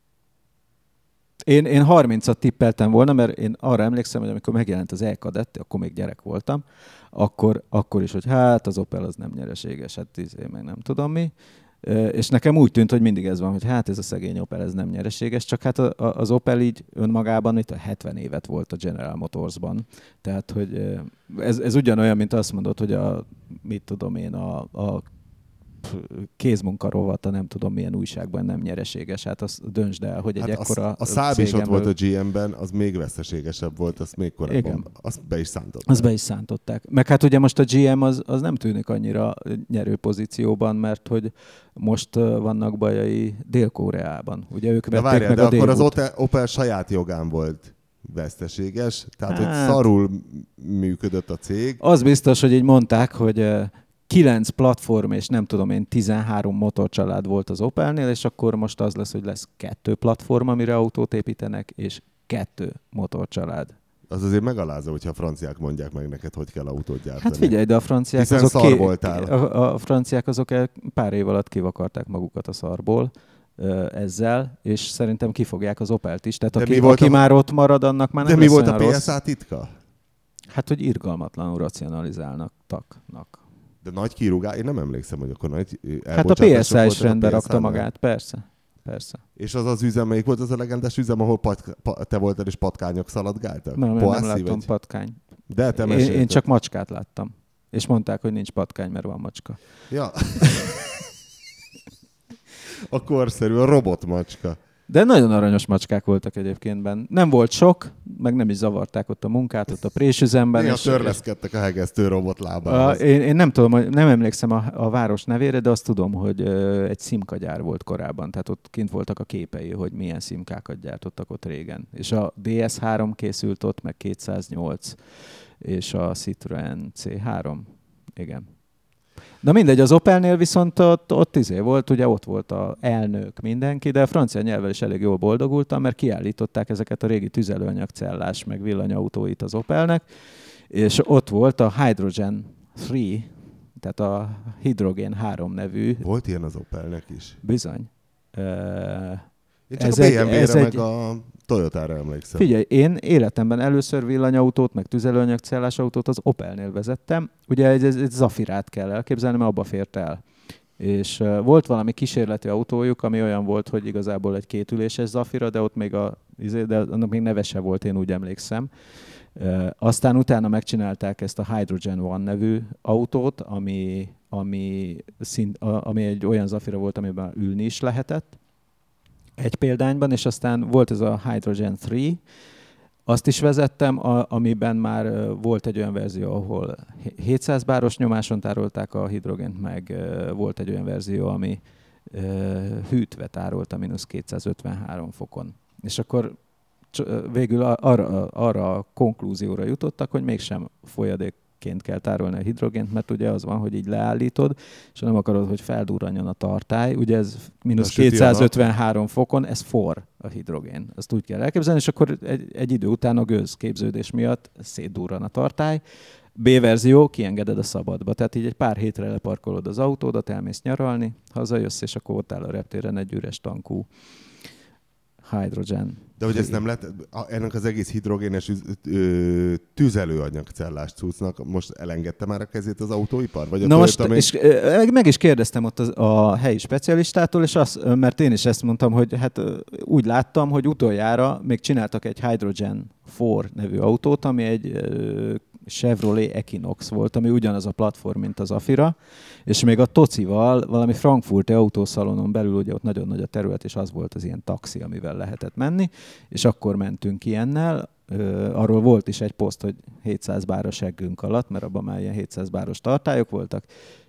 [SPEAKER 3] Én 30-at tippeltem volna, mert én arra emlékszem, hogy amikor megjelent az E-Kadett, akkor még gyerek voltam, akkor is, hogy hát az Opel az nem nyereséges, hát én meg nem tudom mi. És nekem úgy tűnt, hogy mindig ez van, hogy hát ez a szegény Opel, ez nem nyereséges, csak hát az Opel így önmagában itt a 70 évet volt a General Motorsban. Tehát, hogy ez ugyanolyan, mint azt mondod, hogy mit tudom én, a kézmunkarovata, nem tudom milyen újságban nem nyereséges. Hát azt döntsd el, hogy egy ekkora
[SPEAKER 1] a Saab is ott volt a GM-ben, az még veszteségesebb volt, azt még korábban. Igen. Azt be is szántották.
[SPEAKER 3] Azt be is szántották. Meg hát ugye most a GM az nem tűnik annyira nyerő pozícióban, mert hogy most vannak bajai Dél-Koreában. Ugye ők vették
[SPEAKER 1] várjál,
[SPEAKER 3] meg
[SPEAKER 1] de
[SPEAKER 3] a
[SPEAKER 1] akkor az
[SPEAKER 3] Daewoo-t.
[SPEAKER 1] Opel saját jogán volt veszteséges, tehát hogy szarul működött a cég.
[SPEAKER 3] Az biztos, hogy így mondták, hogy 9 platform és nem tudom én 13 motorcsalád volt az Opelnél, és akkor most az lesz, hogy lesz 2 platform, amire autót építenek, és 2 motorcsalád.
[SPEAKER 1] Az azért megalázó, hogyha a franciák mondják meg neked, hogy kell autót gyártani.
[SPEAKER 3] Hát figyelj, de a franciák
[SPEAKER 1] hiszen
[SPEAKER 3] azok
[SPEAKER 1] szar voltál.
[SPEAKER 3] A franciák azok pár év alatt kivakarták magukat a szarból ezzel, és szerintem kifogják az Opelt is. Tehát aki már ott marad, annak már nem
[SPEAKER 1] lesz olyan rossz.
[SPEAKER 3] De
[SPEAKER 1] mi volt a
[SPEAKER 3] PSA
[SPEAKER 1] PSA titka?
[SPEAKER 3] Hát, hogy irgalmatlanul racionalizálnak.
[SPEAKER 1] De nagy kirúgás, én nem emlékszem, hogy akkor nagy
[SPEAKER 3] hát a PSA is rendbe rakta magát, persze.
[SPEAKER 1] És az üzem, melyik volt az a legendás üzem, ahol te voltál és patkányok szaladgáltak?
[SPEAKER 3] Nem láttam patkány.
[SPEAKER 1] De te
[SPEAKER 3] én csak macskát láttam. És mondták, hogy nincs patkány, mert van macska.
[SPEAKER 1] Ja. A korszerű, a robotmacska.
[SPEAKER 3] De nagyon aranyos macskák voltak egyébként benne. Nem volt sok, meg nem is zavarták ott a munkát, ott a présüzemben.
[SPEAKER 1] Néha törleszkedtek a hegesztő robot lábához.
[SPEAKER 3] Én nem tudom, nem emlékszem a város nevére, de azt tudom, hogy egy szimkagyár volt korábban. Tehát ott kint voltak a képei, hogy milyen szimkákat gyártottak ott régen. És a DS3 készült ott, meg 208, és a Citroen C3. Igen. Na mindegy, az Opelnél viszont ott volt, ugye ott volt a elnök mindenki, de a francia nyelvvel is elég jól boldogultam, mert kiállították ezeket a régi tüzelőanyagcellás meg villanyautóit az Opelnek, és ott volt a Hydrogen 3, tehát a Hidrogén 3 nevű.
[SPEAKER 1] Volt ilyen az Opelnek is?
[SPEAKER 3] Bizony.
[SPEAKER 1] Én csak a BMW-re meg a Toyotára emlékszem.
[SPEAKER 3] Figyelj, én életemben először villanyautót, meg tüzelőanyagcellás autót az Opelnél vezettem. Ugye egy Zafirát kell elképzelni, mert abba fért el. És volt valami kísérleti autójuk, ami olyan volt, hogy igazából egy kétüléses Zafira, de ott még de annak még neve se volt, én úgy emlékszem. Aztán utána megcsinálták ezt a Hydrogen One nevű autót, ami egy olyan Zafira volt, amiben ülni is lehetett. Egy példányban, és aztán volt ez a Hydrogen 3, azt is vezettem, amiben már volt egy olyan verzió, ahol 700 báros nyomáson tárolták a hidrogént, meg volt egy olyan verzió, ami hűtve tárolta -253 fokon. És akkor végül arra a konklúzióra jutottak, hogy mégsem folyadékként kell tárolni a hidrogént, mert ugye az van, hogy így leállítod, és nem akarod, hogy feldurranjon a tartály. Ugye ez -253 fokon, ez forr a hidrogén. Ezt úgy kell elképzelni, és akkor egy idő után a gőzképződés miatt szétdurran a tartály. B-verzió, kiengeded a szabadba. Tehát így egy pár hétre leparkolod az autódat, elmész nyaralni, hazajössz, és akkor ott áll a reptéren egy üres tankú hydrogen.
[SPEAKER 1] De hogy ez nem lett, ennek az egész hidrogénes tüzelőanyagcellás cuccnak most elengedte már a kezét az autóipar? Vagy
[SPEAKER 3] na most, és meg is kérdeztem ott a helyi specialistától, és mert én is ezt mondtam, hogy hát úgy láttam, hogy utoljára még csináltak egy Hydrogen 4 nevű autót, ami egy Chevrolet Equinox volt, ami ugyanaz a platform, mint az Zafira, és még a Tocival valami frankfurti autószalonon belül, ugye ott nagyon nagy a terület, és az volt az ilyen taxi, amivel lehetett menni, és akkor mentünk ilyennel. Arról volt is egy poszt, hogy 700 bár a seggünk alatt, mert abban már ilyen 700 báros tartályok voltak,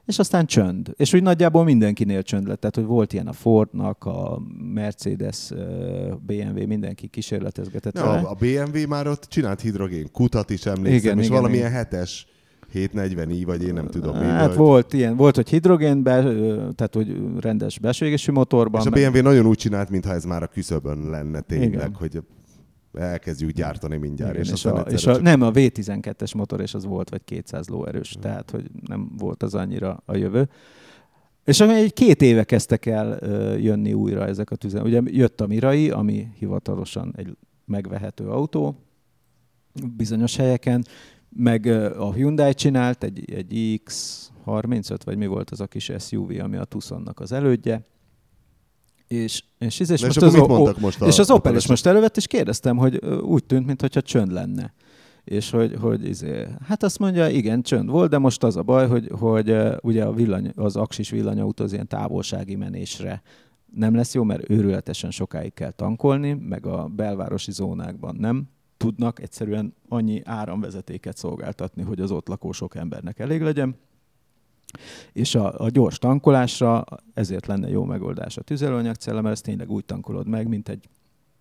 [SPEAKER 3] és aztán csönd. És úgy nagyjából mindenkinél csönd lett. Tehát, hogy volt ilyen a Fordnak, a Mercedes, BMW, mindenki kísérletezgetett vele.
[SPEAKER 1] A BMW már ott csinált hidrogén kutat is, emlékszem, és valamilyen 7-es 740i, vagy én nem tudom.
[SPEAKER 3] Hát volt ilyen, volt, hogy hidrogénben, tehát hogy rendes belső égésű motorban.
[SPEAKER 1] És a BMW nagyon úgy csinált, mintha ez már a küszöbön lenne tényleg,
[SPEAKER 3] igen.
[SPEAKER 1] Hogy elkezdjük gyártani mindjárt.
[SPEAKER 3] Igen, nem, a V12-es motor, és az volt, vagy 200 lóerős, tehát hogy nem volt az annyira a jövő. És egy 2 éve kezdtek el jönni újra ezek a tüzek. Ugye jött a Mirai, ami hivatalosan egy megvehető autó bizonyos helyeken, meg a Hyundai csinált egy X35, vagy mi volt az a kis SUV, ami a Tucsonnak az elődje. És az Opel is most elővett, és kérdeztem, hogy úgy tűnt, mintha csönd lenne. És hogy hát azt mondja, igen, csönd volt, de most az a baj, hogy ugye az aksis villanyautó az ilyen távolsági menésre nem lesz jó, mert őrületesen sokáig kell tankolni, meg a belvárosi zónákban nem tudnak egyszerűen annyi áramvezetéket szolgáltatni, hogy az ott lakó sok embernek elég legyen. És a gyors tankolásra ezért lenne jó megoldás a tüzelőanyagcella, mert ezt tényleg úgy tankolod meg, mint egy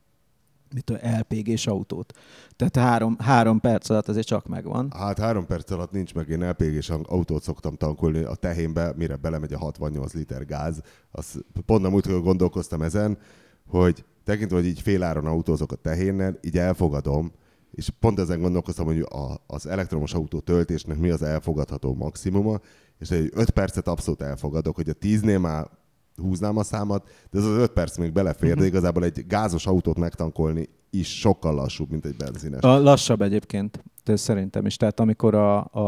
[SPEAKER 3] LPG-s autót. Tehát 3 perc alatt azért csak megvan.
[SPEAKER 1] Hát 3 perc alatt nincs meg, én LPG-s autót szoktam tankolni a tehénbe, mire belemegy a 68 liter gáz. Pont nem úgy gondolkoztam ezen, hogy tekintve, hogy így féláron autózok a tehénnel, így elfogadom, és pont ezen gondolkoztam, hogy az elektromos autó töltésnek mi az elfogadható maximuma, és egy 5 percet abszolút elfogadok, hogy a 10-nél már húznám a számat, de ez az 5 perc még belefér, de igazából egy gázos autót megtankolni is sokkal lassúbb, mint egy benzines.
[SPEAKER 3] Lassabb egyébként, szerintem is. Tehát amikor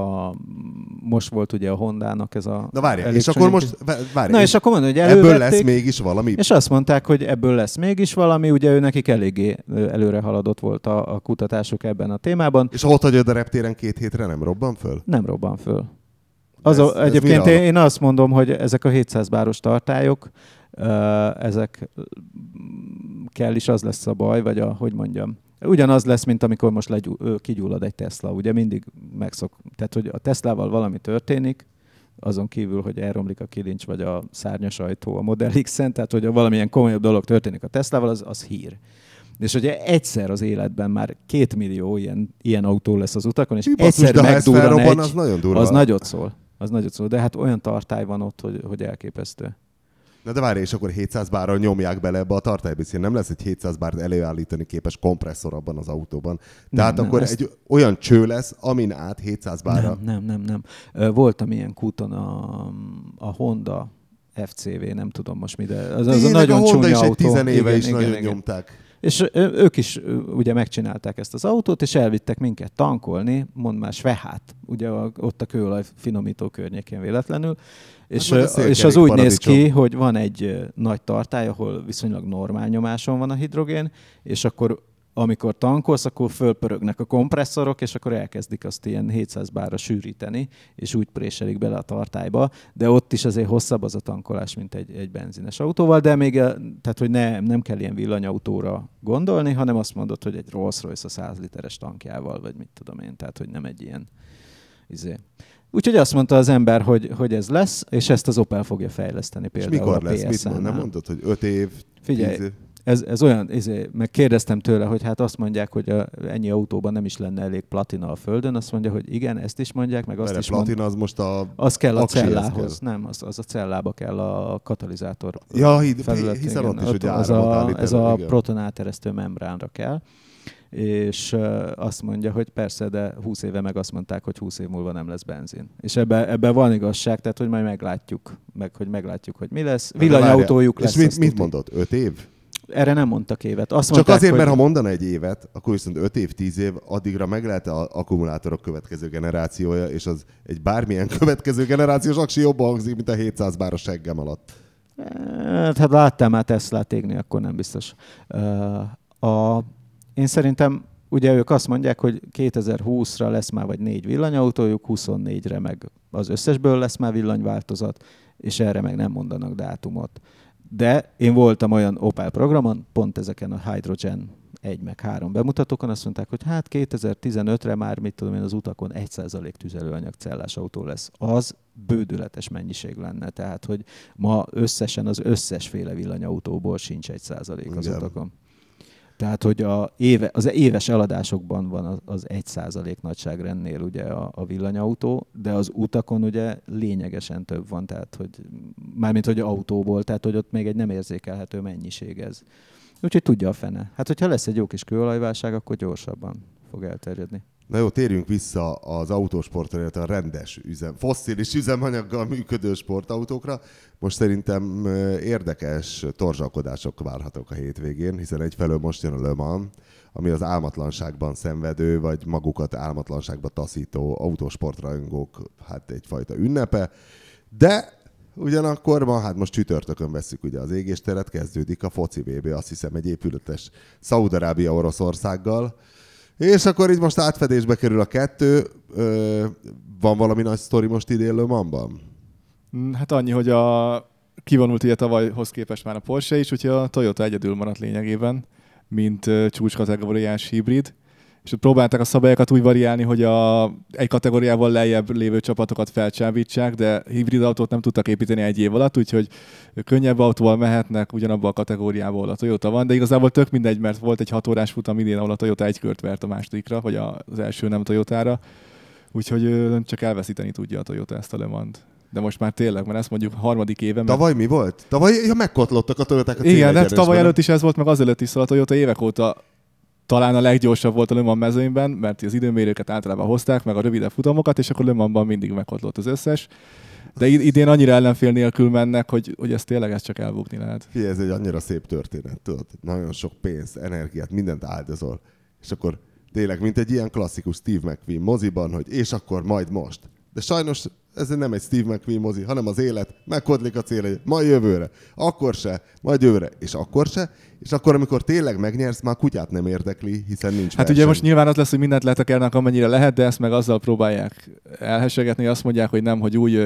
[SPEAKER 3] most volt ugye a Hondának ez a...
[SPEAKER 1] Na várjál, és akkor most...
[SPEAKER 3] Na és akkor mondom, hogy
[SPEAKER 1] ebből lesz mégis valami?
[SPEAKER 3] És azt mondták, hogy ebből lesz mégis valami, ugye ő nekik eléggé előre haladott volt a kutatásuk ebben a témában.
[SPEAKER 1] És ha ott hagyod a reptéren 2 hétre, nem robban föl?
[SPEAKER 3] Nem robban föl. Egyébként én azt mondom, hogy ezek a 700 báros tartályok, ezek kell is az lesz a baj, vagy hogy mondjam. Ugyanaz lesz, mint amikor most kigyullad egy Tesla. Ugye mindig tehát, hogy a Teslával valami történik, azon kívül, hogy elromlik a kilincs, vagy a szárnyas ajtó a Model X-en, tehát, hogy valamilyen komolyabb dolog történik a Teslával, az hír. És ugye egyszer az életben már 2 millió ilyen autó lesz az utakon, és egyszer megdurran egy,
[SPEAKER 1] az nagyon durva.
[SPEAKER 3] Az nagyot szól. De hát olyan tartály van ott, hogy elképesztő.
[SPEAKER 1] Na de várj, és akkor 700 bárral nyomják bele ebbe a tartályba, hiszen nem lesz egy 700 bárt előállítani képes kompresszor abban az autóban. Tehát akkor egy olyan cső lesz, amin át 700 bárra...
[SPEAKER 3] Nem. Voltam ilyen kúton a Honda FCV, nem tudom most mi, de az a nagyon csúnya autó.
[SPEAKER 1] Is egy 10 éve is nagyon nyomták.
[SPEAKER 3] És ők is ugye megcsinálták ezt az autót, és elvittek minket tankolni, mondd már Svehát, ugye ott a kőolaj finomító környékén véletlenül, és az úgy néz ki, hogy van egy nagy tartály, ahol viszonylag normál nyomáson van a hidrogén, és akkor amikor tankolsz, akkor fölpörögnek a kompresszorok, és akkor elkezdik azt ilyen 700 bárra sűríteni, és úgy préselik bele a tartályba, de ott is azért hosszabb az a tankolás, mint egy benzines autóval, de még tehát, hogy nem kell ilyen villanyautóra gondolni, hanem azt mondod, hogy egy Rolls-Royce a 100 literes tankjával, vagy mit tudom én, tehát, hogy nem egy ilyen Úgyhogy azt mondta az ember, hogy ez lesz, és ezt az Opel fogja fejleszteni például. És
[SPEAKER 1] mikor lesz? Mit nem mondod, hogy 5 év, 10 év?
[SPEAKER 3] Ez olyan, meg kérdeztem tőle, hogy hát azt mondják, hogy ennyi autóban nem is lenne elég platina a földön, azt mondja, hogy igen, ezt is mondják, meg azt is
[SPEAKER 1] platina az most
[SPEAKER 3] az kell a cellához, nem, az a cellába kell a katalizátor.
[SPEAKER 1] Ja, hiszen ott is, hogy áramot állít.
[SPEAKER 3] Ez a protonáteresztő membránra kell. És azt mondja, hogy persze, de 20 éve meg azt mondták, hogy 20 év múlva nem lesz benzin. És ebben van igazság, tehát hogy majd meglátjuk, hogy mi lesz. Villanyautójuk lesz.
[SPEAKER 1] És mit mondott? 5 év?
[SPEAKER 3] Erre nem mondtak évet. Azt
[SPEAKER 1] csak mondták, azért, mert ha mondana egy évet, akkor viszont 5 év, 10 év, addigra meg lehet az akkumulátorok következő generációja, és az egy bármilyen következő generációs aksi jobban hangzik, mint a 700 bár a seggem alatt.
[SPEAKER 3] Hát láttál már Teslát égni, akkor nem biztos. Én szerintem, ugye ők azt mondják, hogy 2020-ra lesz már vagy 4 villanyautójuk, 24-re meg az összesből lesz már villanyváltozat, és erre meg nem mondanak dátumot. De én voltam olyan Opel programon, pont ezeken a hydrogen 1 meg 3 bemutatókon azt mondták, hogy hát 2015-re már, mit tudom én, az utakon 1% tüzelőanyag cellás autó lesz. Az bődületes mennyiség lenne. Tehát, hogy ma összesen az összesféle villanyautóból sincs 1% az utakon. Tehát, hogy az éves eladásokban van az 1% nagyságrendnél ugye a villanyautó, de az utakon ugye lényegesen több van, tehát, hogy mármint, hogy autóból, tehát, hogy ott még egy nem érzékelhető mennyiség ez. Úgyhogy tudja a fene. Hát, hogyha lesz egy jó kis kőolajválság, akkor gyorsabban fog elterjedni.
[SPEAKER 1] Na jó, térjünk vissza az autósportra, illetve a rendes fosszilis üzemanyaggal működő sportautókra. Most szerintem érdekes torzsalkodások várhatók a hétvégén, hiszen egyfelől most jön a Le Mans, ami az álmatlanságban szenvedő, vagy magukat álmatlanságba taszító autósportrajongók hát egyfajta ünnepe, de ugyanakkor hát most csütörtökön vesszük ugye az égésteret, kezdődik a foci VB, azt hiszem egy épületes Szaúd-Arábia Oroszországgal, és akkor így most átfedésbe kerül a kettő. Van valami nagy sztori most idén Le Mansban?
[SPEAKER 2] Hát annyi, hogy kivonult ugye tavalyhoz képest már a Porsche is, úgyhogy a Toyota egyedül maradt lényegében, mint csúcskategóriás hibrid. És próbálták a szabályokat úgy variálni, hogy egy kategóriával lejjebb lévő csapatokat felcsábítsák, de hibrid autót nem tudtak építeni egy év alatt, úgyhogy könnyebb autóval mehetnek ugyanabban a kategóriából a Toyota van, de igazából tök mindegy, mert volt egy 6 órás futam idén, ahol a Toyota egy kört vert a másodikra, vagy az első nem Toyotára, úgyhogy csak elveszíteni tudja a Toyota ezt a Le Mans-t. De most már tényleg, mert ezt mondjuk harmadik éve.
[SPEAKER 1] Tavaly mi volt? Tavaly megkotlottak a Toyoták a
[SPEAKER 2] igen, de tavaly előtt is ez volt, meg azelőtt is, szóval a Toyota évek óta talán a leggyorsabb volt a Le Mans mezőnyben, mert az időmérőket általában hozták, meg a rövidebb futamokat, és akkor Le Mansban mindig meghotlott az összes. De idén annyira ellenfél nélkül mennek, hogy ez tényleg ezt csak elbukni lehet.
[SPEAKER 1] Figyelj, ez egy annyira szép történet, tudod? Nagyon sok pénzt, energiát, mindent áldozol. És akkor tényleg, mint egy ilyen klasszikus Steve McQueen moziban, hogy és akkor majd most. De sajnos ez nem egy Steve McQueen mozi, hanem az élet, megkodlik a cél, hogy majd jövőre, akkor se, majd jövőre, és akkor se, és akkor, amikor tényleg megnyersz, már kutyát nem érdekli, hiszen nincs
[SPEAKER 2] Hát
[SPEAKER 1] verseny.
[SPEAKER 2] ugye most nyilván az lesz, hogy mindent letekernek, amennyire lehet, de ezt meg azzal próbálják elhessegetni, azt mondják, hogy nem, hogy új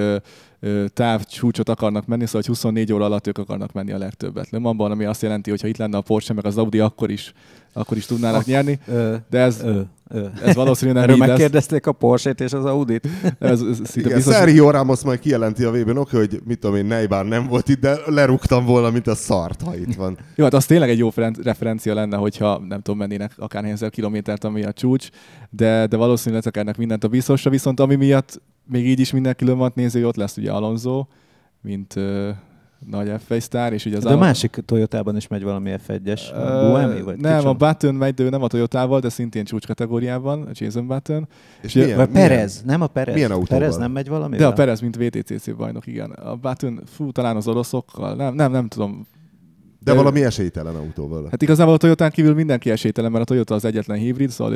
[SPEAKER 2] távcsúcsot akarnak menni, szóval hogy 24 óra alatt ők akarnak menni a legtöbbet Le Mansban, ami azt jelenti, hogy ha itt lenne a Porsche meg az Audi, akkor is tudnának nyerni, de ez valószínűleg nem így lesz.
[SPEAKER 3] Megkérdezték a Porsche-t és az Audit.
[SPEAKER 1] Igen, Sergio Ramos majd kijelenti a VB-n, hogy mit tudom én, Neymar nem volt itt, de lerúgtam volna, mint a szart, ha itt van.
[SPEAKER 2] Jó, hát az tényleg egy jó referencia lenne, hogyha nem tudom, mennének akárhány ezer kilométert, ami a csúcs, de valószínűleg letekernek mindent a biztosra, viszont ami miatt még így is mindenki Le Mans néző, ott lesz ugye Alonso, mint nagy F1 sztár, és ugye az
[SPEAKER 3] de a másik Toyotában is megy valami F1-es. Buemi, vagy
[SPEAKER 2] nem,
[SPEAKER 3] kicsom?
[SPEAKER 2] a Button megy, de ő nem a Toyotával, de szintén csúcs kategóriában, a Jason Button.
[SPEAKER 1] És
[SPEAKER 3] Vagy Perez, nem a Perez.
[SPEAKER 1] Milyen autóval?
[SPEAKER 3] Perez nem megy valami?
[SPEAKER 2] De a Perez, mint VTCC bajnok, igen. A Button, talán az oroszokkal, nem tudom.
[SPEAKER 1] De valami esélytelen autóval.
[SPEAKER 2] Hát igazából a Toyotán kívül mindenki esélytelen, mert a Toyota az egyetlen hibrid, szóval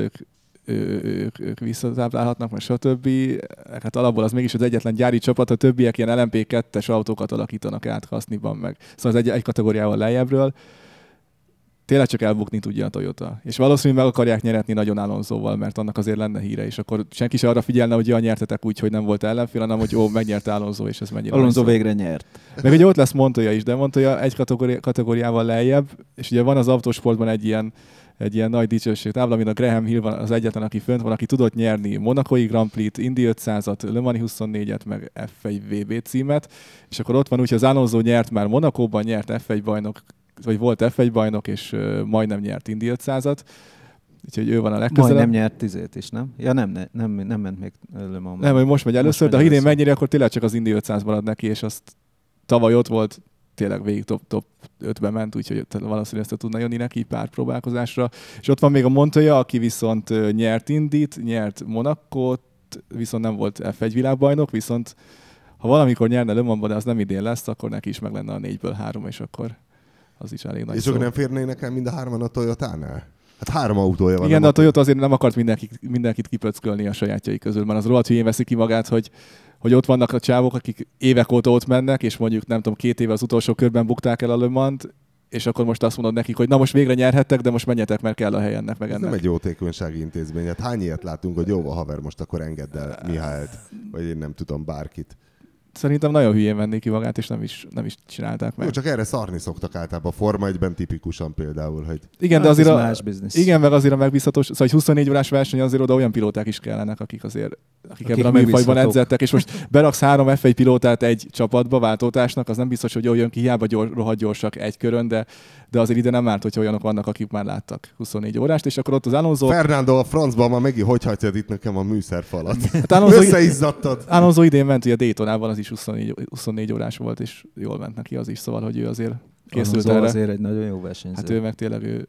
[SPEAKER 2] ők visszatáplálhatnak, meg stb. Hát alapból az mégis az egyetlen gyári csapat, a többiek ilyen LMP2-es autókat alakítanak át haszniban meg. Szóval az egy kategóriával lejjebbről. Tényleg csak elbukni tudja a Toyota. És valószínűleg meg akarják nyeretni nagyon Alonsóval, mert annak azért lenne híre, és akkor senki se arra figyelne, hogy nyertetek úgy, hogy nem volt ellenfél, hanem hogy megnyerte Alonso, és ez mennyire.
[SPEAKER 3] Alonso végre nyert.
[SPEAKER 2] Meg ugye ott lesz Montoya is, de Montoya egy kategóriával lejjebb, és ugye van az autósportban egy ilyen nagy dicsőségtábla, mint a Graham Hill van az egyetlen, aki fönt van, aki tudott nyerni Monacoi Grand Prix-t, Indy 500-at, Le Mans 24-et, meg F1 VB címet, és akkor ott van úgy, hogy az Alonso nyert már Monacóban, nyert F1 bajnok, vagy volt F1 bajnok, és majdnem nyert Indy 500-at, úgyhogy ő van a legközelebb.
[SPEAKER 3] Majdnem nyert 10-et is, nem? Ja, nem ment még Le Mans.
[SPEAKER 2] Nem, hogy most megy először, de ha idén megnyeri, akkor tényleg csak az Indy 500 marad neki, és azt tavaly ott volt, tényleg végig top 5-ben ment, úgyhogy valószínűleg ezt tudna jönni neki pár próbálkozásra. És ott van még a Montoya, aki viszont nyert Indyt, nyert Monacót, viszont nem volt F1 világbajnok, viszont ha valamikor nyerne Le Mansban, de az nem idén lesz, akkor neki is meg lenne a 4-ből 3, és akkor az is elég nagy
[SPEAKER 1] és
[SPEAKER 2] szó.
[SPEAKER 1] akkor nem férnének el mind a hárman a Toyotánál? Hát 3 autója van.
[SPEAKER 2] Igen, de a Toyota azért nem akart mindenkit kipöckölni a sajátjai közül, mert az rohadt hülyén veszi ki magát, hogy ott vannak a csávok, akik évek óta ott mennek, és mondjuk nem tudom, 2 éve az utolsó körben bukták el a Le Mans-t, és akkor most azt mondod nekik, hogy na most végre nyerhettek, de most menjetek, mert kell a hely ennek meg ennek.
[SPEAKER 1] Ez nem egy jótékonysági intézmény. Hát hány ilyet látunk, hogy jó, haver, most akkor engedd el Mihályt, vagy én nem tudom, bárkit.
[SPEAKER 2] szerintem nagyon hülyén vennék ki magát, és nem is csinálták meg.
[SPEAKER 1] Jó, csak erre szarni szoktak általában. A Forma 1-ben tipikusan például, hogy...
[SPEAKER 2] Igen, de azért
[SPEAKER 3] más biznisz.
[SPEAKER 2] igen, meg azért a megbízhatós, szóval egy 24 órás verseny azért oda olyan pilóták is kellenek, akik ebben a műfajban edzettek, és most beraksz 3 F1 pilótát egy csapatba váltótársnak, az nem biztos, hogy jól jön ki, hiába rohadt gyorsak egy körön, de azért ide nem árt, hogyha olyanok vannak, akik már láttak 24 órást, és akkor ott az Alonso...
[SPEAKER 1] Fernando, a francban már megint hogy hagytad itt nekem a műszerfalat?
[SPEAKER 2] Hát
[SPEAKER 1] Összeizzadtad.
[SPEAKER 2] Alonso idén ment, ugye Daytonában az is 24 órás volt, és jól ment neki az is, szóval, hogy ő azért készült
[SPEAKER 3] Alonso
[SPEAKER 2] erre.
[SPEAKER 3] azért egy nagyon jó versenyző.
[SPEAKER 2] Hát ő meg tényleg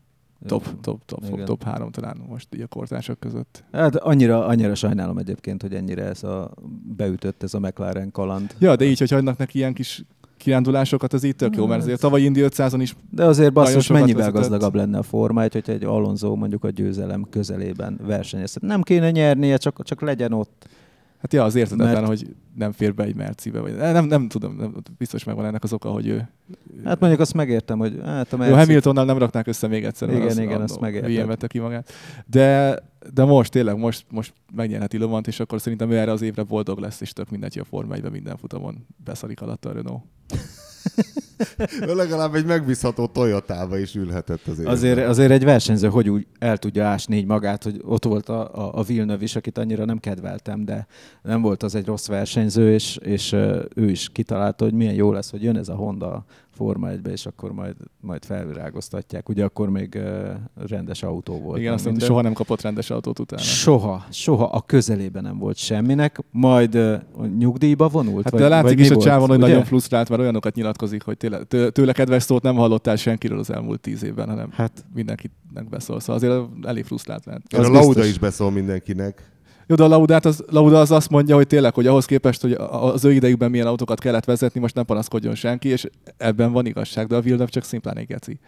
[SPEAKER 2] top 3 talán most így a kortársak között.
[SPEAKER 3] Hát annyira sajnálom egyébként, hogy ennyire beütött ez a McLaren kaland.
[SPEAKER 2] Ja, de így, hogy hagynak neki ilyen kis kirándulásokat, az így tök jó, mert azért tavaly Indy 500-on is...
[SPEAKER 3] De azért basszus, mennyivel
[SPEAKER 2] vezetett.
[SPEAKER 3] gazdagabb lenne a Forma 1, hogyha egy Alonso mondjuk a győzelem közelében versenyezhet. Nem kéne nyernie, csak legyen ott.
[SPEAKER 2] Hát ja, az értetetlen, hogy nem fér be egy Mercibe, vagy nem tudom, biztos megvan ennek az oka, hogy ő...
[SPEAKER 3] Hát mondjuk azt megértem, hogy hát a
[SPEAKER 2] Merci... Jó, Hamiltonnal nem raknák össze még egyszer.
[SPEAKER 3] Igen, azt megértem.
[SPEAKER 2] Hülyén vette ki magát. De most tényleg, most megnyerheti Le Mans-t, és akkor szerintem ő erre az évre boldog lesz, és tök mindegy, a Forma 1-ben minden futamon beszarik alatt a Renault.
[SPEAKER 1] Legalább egy megbízható Toyotába is ülhetett azért.
[SPEAKER 3] Azért egy versenyző, hogy úgy el tudja ásni így magát, hogy ott volt a Villeneuve is, akit annyira nem kedveltem, de nem volt az egy rossz versenyző, és ő is kitalálta, hogy milyen jó lesz, hogy jön ez a Honda Forma 1-be, és akkor majd felvirágoztatják. Ugye akkor még rendes autó volt.
[SPEAKER 2] Igen, azt mondom, soha nem kapott rendes autót utána.
[SPEAKER 3] Soha a közelében nem volt semminek, majd nyugdíjba vonult.
[SPEAKER 2] Hát de látszik is a csávon, hogy
[SPEAKER 3] ugye?
[SPEAKER 2] Nagyon frusztrált, mert olyanokat nyilatkozik, hogy tőle kedves szót nem hallottál senkiről az elmúlt 10 évben, hanem mindenkinek beszól. Szóval azért elég frusztrált lehet.
[SPEAKER 1] A Lauda is beszól mindenkinek.
[SPEAKER 2] Jó, de a Lauda az azt mondja, hogy tényleg, hogy ahhoz képest, hogy az ő idejükben milyen autókat kellett vezetni, most nem panaszkodjon senki, és ebben van igazság, de a Villeneuve csak szimplán egy geci.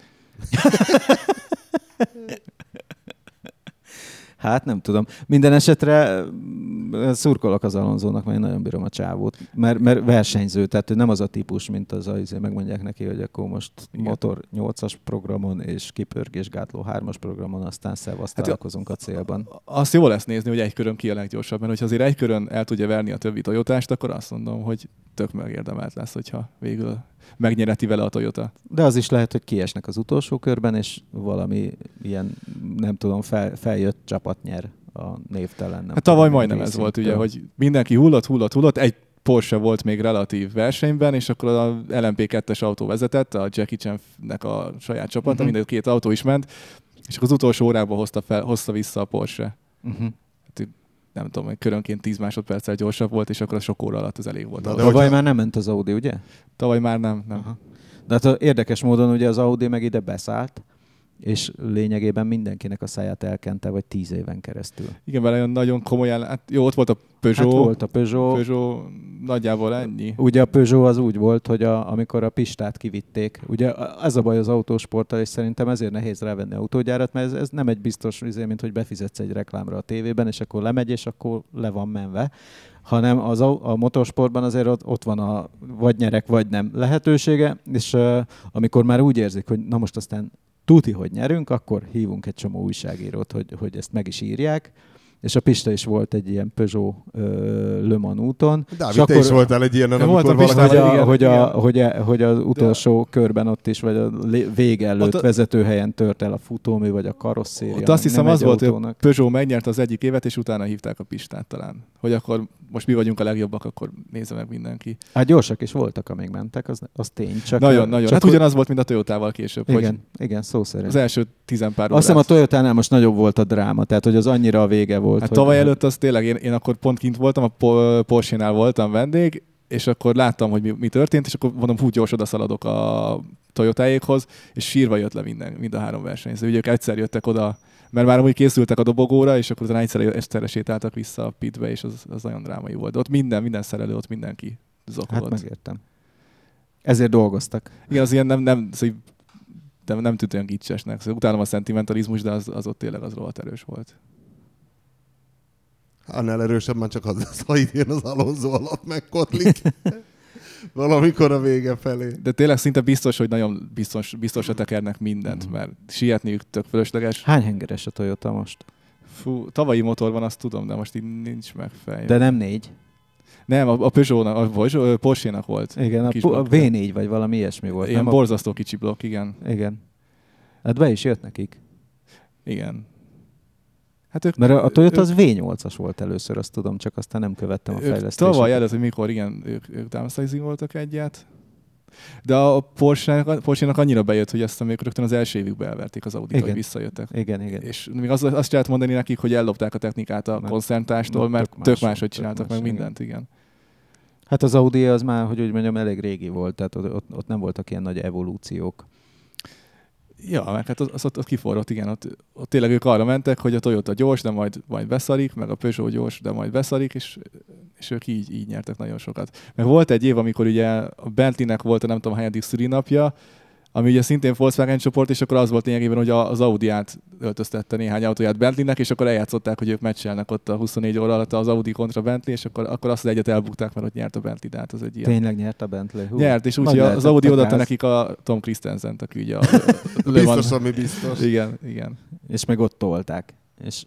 [SPEAKER 3] Hát nem tudom. Minden esetre szurkolok az Alonsónak, mert én nagyon bírom a csávót. Mert versenyző, tehát ő nem az a típus, mint megmondják neki, hogy akkor most motor 8-as programon és kipörgésgátló 3-as programon, aztán szevasz, találkozunk a célban.
[SPEAKER 2] Azt jó lesz nézni, hogy egy körön ki a leggyorsabb, mert hogyha azért egy körön el tudja verni a többi Toyotást, akkor azt mondom, hogy tök megérdemelt lesz, hogyha végül megnyereti vele a Toyota.
[SPEAKER 3] De az is lehet, hogy kiesnek az utolsó körben, és valami ilyen, nem tudom, feljött csapat nyer a névtelen.
[SPEAKER 2] Hát tavaly majdnem ez volt, ugye, hogy mindenki hullott, egy Porsche volt még relatív versenyben, és akkor a LMP2-es autó vezetett, a Jackie Chan-nek a saját csapata, mind a két autó is ment, és akkor az utolsó órában hozta vissza a Porsche. Hát, nem tudom, hogy körönként 10 másodperccel gyorsabb volt, és akkor a sok óra alatt az elég volt.
[SPEAKER 3] De tavaly már nem ment az Audi, ugye?
[SPEAKER 2] Tavaly már nem.
[SPEAKER 3] De hát érdekes módon ugye az Audi meg ide beszállt, és lényegében mindenkinek a száját elkente, vagy 10 éven keresztül.
[SPEAKER 2] Igen, vele nagyon komolyan, hát jó, ott volt a Peugeot.
[SPEAKER 3] Hát volt a Peugeot
[SPEAKER 2] nagyjából ennyi.
[SPEAKER 3] Ugye a Peugeot az úgy volt, hogy amikor a Pistát kivitték, ugye ez a baj az autósporttal, és szerintem ezért nehéz rávenni autógyárat, mert ez nem egy biztos, mint hogy befizetsz egy reklámra a tévében, és akkor lemegy, és akkor le van menve, hanem a motorsportban azért ott van a vagy nyerek, vagy nem lehetősége, és amikor már úgy érzik, hogy na most aztán tuti, hogy nyerünk, akkor hívunk egy csomó újságírót, hogy ezt meg is írják. És a Pista is volt egy ilyen Peugeot Le Mans úton.
[SPEAKER 1] Dávid, te is voltál egy ilyen, amikor
[SPEAKER 3] hogy az utolsó körben ott is, vagy a vége előtt vezetőhelyen tört el a futómű, vagy a karosszéria.
[SPEAKER 2] Ott azt hiszem az volt, hogy Peugeot megnyerte az egyik évet, és utána hívták a Pistát talán. Hogy akkor most mi vagyunk a legjobbak, akkor nézze meg mindenki.
[SPEAKER 3] Hát gyorsak is voltak, amíg mentek, az tény.
[SPEAKER 2] Nagyon. Hát ugyanaz volt, mint a Toyotával később.
[SPEAKER 3] Igen, szó szerint.
[SPEAKER 2] Az első 10 pár órát.
[SPEAKER 3] Azt hiszem a Toyotánál most nagyobb volt a dráma, tehát hogy az annyira a vége volt.
[SPEAKER 2] Hát tavaly előtt az tényleg, én akkor pont kint voltam, a Porsche-nál voltam vendég, és akkor láttam, hogy mi történt, és akkor mondom, hú, gyors odaszaladok a Toyotáékhoz, és sírva jött le mind a 3 versenyző. Ugye ők egyszer jöttek oda, mert már amúgy készültek a dobogóra, és akkor utána egyszerre sétáltak vissza a pitbe, és az nagyon drámai volt. De ott minden szerelő, ott mindenki zokogott.
[SPEAKER 3] Hát megértem. Ezért dolgoztak.
[SPEAKER 2] Igen, az ilyen nem tűnt olyan gicsesnek. Szóval utálom a szentimentalizmus, de az ott tényleg az rohadt erős volt.
[SPEAKER 1] Annál erősebb már csak az lesz, ha idén az Alonso alatt megkotlik. Valamikor a vége felé.
[SPEAKER 2] De tényleg szinte biztos, hogy nagyon biztosra tekernek mindent, mert sietniük tök fölösleges.
[SPEAKER 3] Hány hengeres a Toyota most?
[SPEAKER 2] Fú, tavalyi motor van, azt tudom, de most így nincs meg fej.
[SPEAKER 3] De nem 4.
[SPEAKER 2] Nem, a Peugeot-nak, a Porsche-nak volt.
[SPEAKER 3] Igen, a V4 vagy valami ilyesmi volt.
[SPEAKER 2] Ilyen
[SPEAKER 3] nem
[SPEAKER 2] borzasztó kicsi blokk, igen.
[SPEAKER 3] Igen. Hát be is jött nekik.
[SPEAKER 2] Igen. Hát ők,
[SPEAKER 3] mert a Toyota az V8-as volt először, azt tudom, csak aztán nem követtem a fejlesztéseket.
[SPEAKER 2] Tavaly előtt, hogy mikor, igen, ők downsizing voltak egyet. De a Porsche-nak annyira bejött, hogy ezt még rögtön az első évükben elverték az Audit, hogy visszajöttek.
[SPEAKER 3] Igen.
[SPEAKER 2] És még azt lehet mondani nekik, hogy ellopták a technikát a koncertástól, mert tök máshogy csináltak meg mindent, igen.
[SPEAKER 3] Hát az Audi az már, hogy úgy mondjam, elég régi volt, tehát ott nem voltak ilyen nagy evolúciók.
[SPEAKER 2] Ja, meg hát ott kiforrott, igen, ott tényleg ők arra mentek, hogy a Toyota gyors, de majd beszarik, meg a Peugeot gyors, de majd beszarik, és ők így nyertek nagyon sokat. Meg volt egy év, amikor ugye a Bentleynek volt a nem tudom hányadik szülinapja, ami ugye szintén Volkswagen csoport, és akkor az volt lényegében, hogy az Audi-át öltöztette néhány autóját Bentleynek, és akkor eljátszották, hogy ők meccselnek ott a 24 óra alatt az Audi kontra Bentley, és akkor azt az egyet elbukták, mert ott nyert a Bentley, de hát az egy ilyen.
[SPEAKER 3] Tényleg nyert a Bentley?
[SPEAKER 2] Nyert, és úgy, az Audi odaadta nekik a Tom Christensen-t, aki ugye
[SPEAKER 1] biztos, ami biztos.
[SPEAKER 2] Igen.
[SPEAKER 3] És meg ott tolták. És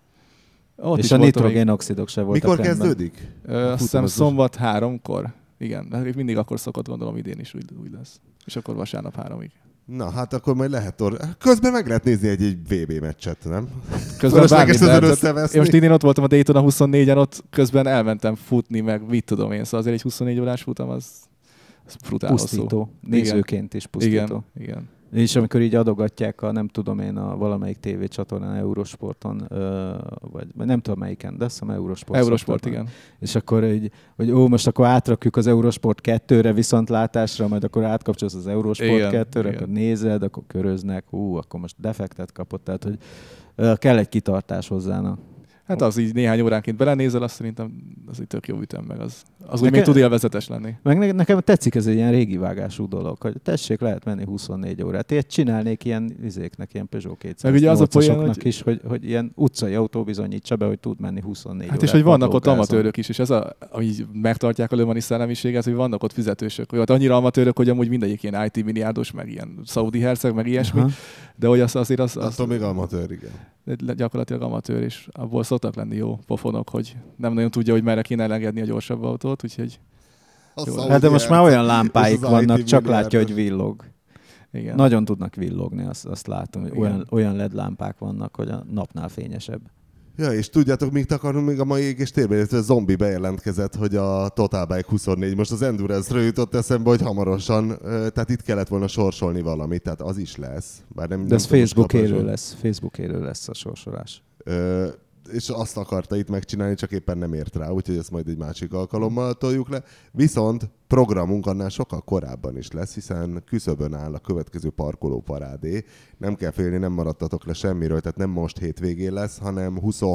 [SPEAKER 2] ott
[SPEAKER 3] a nitrogénoxidok se voltak
[SPEAKER 1] Mikor
[SPEAKER 3] rendben.
[SPEAKER 1] kezdődik?
[SPEAKER 2] Azt hiszem szombat 3-kor. Igen, de mindig akkor szokott, gondolom idén is úgy lesz. És akkor vasárnap 3-ig.
[SPEAKER 1] Na, hát akkor majd lehet közben meg lehet nézni egy VB meccset, nem?
[SPEAKER 2] Közben bármit lehet.
[SPEAKER 1] Én
[SPEAKER 2] most idén ott voltam a Daytona 24-en, ott közben elmentem futni, meg mit tudom én, szóval azért egy 24 órás futam, az brutál
[SPEAKER 3] pusztító.
[SPEAKER 2] hosszú.
[SPEAKER 3] Nézőként is pusztító.
[SPEAKER 2] Igen.
[SPEAKER 3] És amikor így adogatják a, nem tudom én, a valamelyik tévécsatornán, Eurosporton, vagy nem tudom melyiken, de azt hiszem
[SPEAKER 2] Eurosport, igen.
[SPEAKER 3] És akkor így, hogy most akkor átrakjuk az Eurosport 2-re viszontlátásra, majd akkor átkapcsolsz az Eurosport 2-re, akkor nézed, akkor köröznek, akkor most defektet kapott, tehát hogy kell egy kitartás hozzának.
[SPEAKER 2] Hát az így néhány óránként belenézel, azt szerintem az egy tök jó ütem, meg az úgy még tud élvezetes lenni.
[SPEAKER 3] Meg nekem tetszik ez egy ilyen régi vágású dolog, hogy tessék, lehet menni 24 órát. Ilyet csinálnék ilyen ilyen Peugeot 208-asoknak is, hogy ilyen utcai autó bizonyítsa be, hogy tud menni 24 órát.
[SPEAKER 2] Hát és hogy vannak ott amatőrök is, és ez ami megtartják a Le Mani szellemiséget, hogy vannak ott fizetősök. Hát annyira amatőrök, hogy amúgy mindegyik ilyen IT milliárdos, meg ilyen szaudi herceg, meg ilyesmi. De hogy azért az
[SPEAKER 1] attól még amatőr, igen.
[SPEAKER 2] Gyakorlatilag amatőr, és abból szoktak lenni jó pofonok, hogy nem nagyon tudja, hogy merre kéne elengedni a gyorsabb autót, úgyhogy...
[SPEAKER 3] Hát de most már olyan lámpáik vannak, csak látja, hogy villog.
[SPEAKER 2] Igen.
[SPEAKER 3] Nagyon tudnak villogni, azt látom, hogy olyan LED lámpák vannak, hogy a napnál fényesebb.
[SPEAKER 1] Ja, és tudjátok, mit akarunk még a mai égés térben, illetve a Zombi bejelentkezett, hogy a Total Bike 24, most az Endurance-ről jutott eszembe, hogy hamarosan, tehát itt kellett volna sorsolni valamit, tehát az is lesz. Bár nem,
[SPEAKER 3] de ez Facebook élő lesz a sorsolás.
[SPEAKER 1] És azt akarta itt megcsinálni, csak éppen nem ért rá, úgyhogy ezt majd egy másik alkalommal toljuk le. Viszont programunk annál sokkal korábban is lesz, hiszen küszöbön áll a következő parkolóparádé. Nem kell félni, nem maradtatok le semmiről, tehát nem most hétvégén lesz, hanem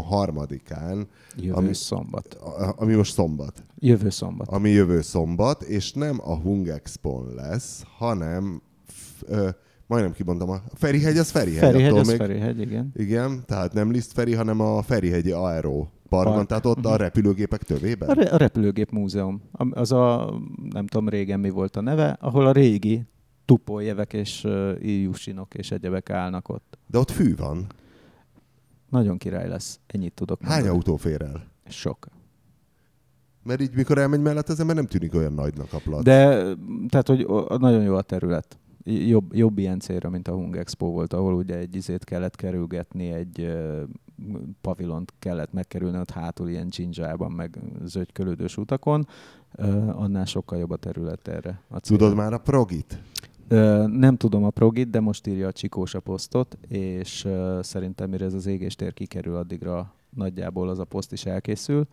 [SPEAKER 1] 23-án.
[SPEAKER 3] Szombat.
[SPEAKER 1] Ami most szombat.
[SPEAKER 3] Jövő szombat.
[SPEAKER 1] Ami jövő szombat, és nem a Hung Expon lesz, hanem... majdnem kimondtam, a Ferihegy az Ferihegy.
[SPEAKER 3] Ferihegy az Ferihegy, igen.
[SPEAKER 1] Igen, tehát nem Liszt-Feri, hanem a Ferihegyi Aero Parkban, tehát ott a repülőgépek tövében?
[SPEAKER 3] A repülőgép múzeum. Az nem tudom régen mi volt a neve, ahol a régi Tupoljevek és Iljusinok és egyebek állnak ott.
[SPEAKER 1] De ott fű van.
[SPEAKER 3] Nagyon király lesz, ennyit tudok mondani.
[SPEAKER 1] Hány autó fér el?
[SPEAKER 3] Sok.
[SPEAKER 1] Mert így mikor elmegy mellett az ember nem tűnik olyan nagynak a plac.
[SPEAKER 3] De, tehát, hogy nagyon jó a terület. Jobb ilyen célra, mint a Hung Expo volt, ahol ugye egy izét kellett kerülgetni, egy pavilont kellett megkerülni ott hátul ilyen dzsindzsában, meg zögykölődős utakon. Annál sokkal jobb a terület erre.
[SPEAKER 1] Tudod már a progit?
[SPEAKER 3] Nem tudom a progit, de most írja a Csikós a posztot, és szerintem mire ez az égéstér kikerül, addigra nagyjából az a poszt is elkészül.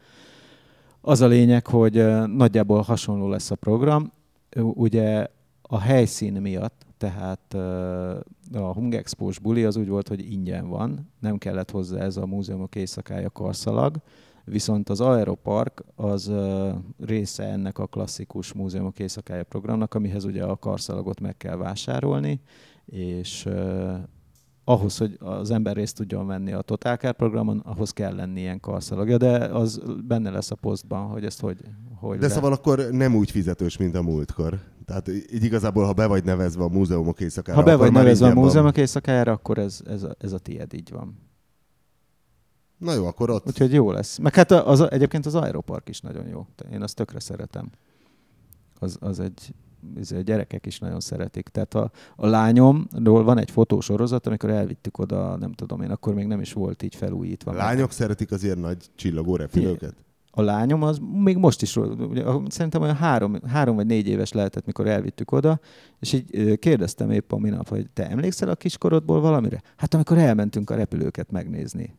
[SPEAKER 3] Az a lényeg, hogy nagyjából hasonló lesz a program. Ugye a helyszín miatt, tehát a Hung Expo-s buli az úgy volt, hogy ingyen van, nem kellett hozzá ez a múzeumok éjszakája karszalag, viszont az Aeropark az része ennek a klasszikus múzeumok éjszakája programnak, amihez ugye a karszalagot meg kell vásárolni, és ahhoz, hogy az ember részt tudjon venni a Total Car programon, ahhoz kell lenni ilyen karszalagja, de az benne lesz a posztban, hogy ezt hogy
[SPEAKER 1] de szóval akkor nem úgy fizetős, mint a múltkor. Tehát így igazából, ha be vagy nevezve a múzeumok éjszakára...
[SPEAKER 3] Ha be vagy nevezve a múzeumok éjszakára, akkor ez a tied, így van.
[SPEAKER 1] Na jó, akkor ott.
[SPEAKER 3] Úgyhogy jó lesz. Meg hát egyébként az Aeropark is nagyon jó. Én azt tökre szeretem. Az egy gyerekek is nagyon szeretik. Tehát a lányomról van egy fotósorozat, amikor elvittük oda, nem tudom én, akkor még nem is volt így felújítva.
[SPEAKER 1] A lányok szeretik az ilyen nagy csillogó repülőket?
[SPEAKER 3] A lányom az még most is, ugye, szerintem olyan 3 vagy 4 éves lehetett, mikor elvittük oda, és így kérdeztem épp a minap, hogy te emlékszel a kiskorodból valamire? Hát amikor elmentünk a repülőket megnézni.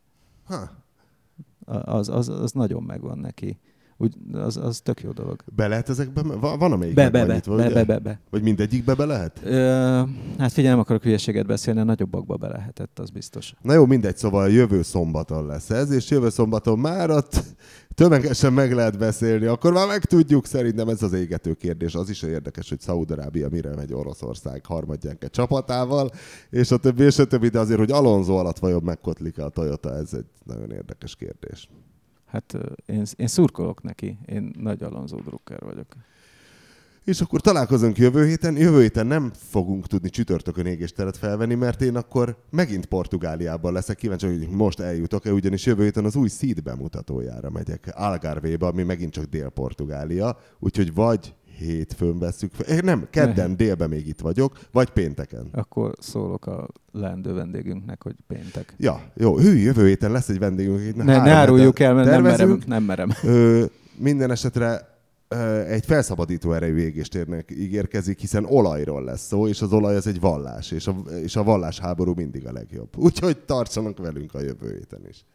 [SPEAKER 3] Az nagyon megvan neki. Úgy, az tök jó dolog.
[SPEAKER 1] Be lehet ezekben? Van amelyikben nyitva, ugye?
[SPEAKER 3] Be.
[SPEAKER 1] Vagy mindegyikbe be lehet?
[SPEAKER 3] Hát figyelj, nem akarok hülyeséget beszélni, a nagyobbakba be lehetett, az biztos.
[SPEAKER 1] Na jó, mindegy, szóval jövő szombaton lesz ez, és jövő szombaton már ott tömegesen meg lehet beszélni. Akkor már megtudjuk, szerintem ez az égető kérdés. Az is érdekes, hogy Szaúd-Arábia mire megy Oroszország harmadjánk csapatával, és a többi, de azért, hogy Alonso alatt vajon megkotlik-e a Toyota, ez egy nagyon érdekes kérdés.
[SPEAKER 3] Hát én szurkolok neki, én nagy Alonso drukker vagyok.
[SPEAKER 1] És akkor találkozunk jövő héten. Jövő héten nem fogunk tudni csütörtökön égésteret felvenni, mert én akkor megint Portugáliában leszek. Kíváncsi, hogy most eljutok-e, ugyanis jövő héten az új Seed bemutatójára megyek. Algarvéba, ami megint csak Dél-Portugália. Úgyhogy vagy hétfőn veszük fel. Nem, kedden délben még itt vagyok, vagy pénteken.
[SPEAKER 3] Akkor szólok a leendő vendégünknek, hogy péntek.
[SPEAKER 1] Ja, jó. Jövő héten lesz egy vendégünk.
[SPEAKER 3] Ne áruljuk el, mert nem merem.
[SPEAKER 1] Minden esetre egy felszabadító erejű égéstérnek ígérkezik, hiszen olajról lesz szó, és az olaj az egy vallás, és a vallásháború mindig a legjobb. Úgyhogy tartsanak velünk a jövő héten is.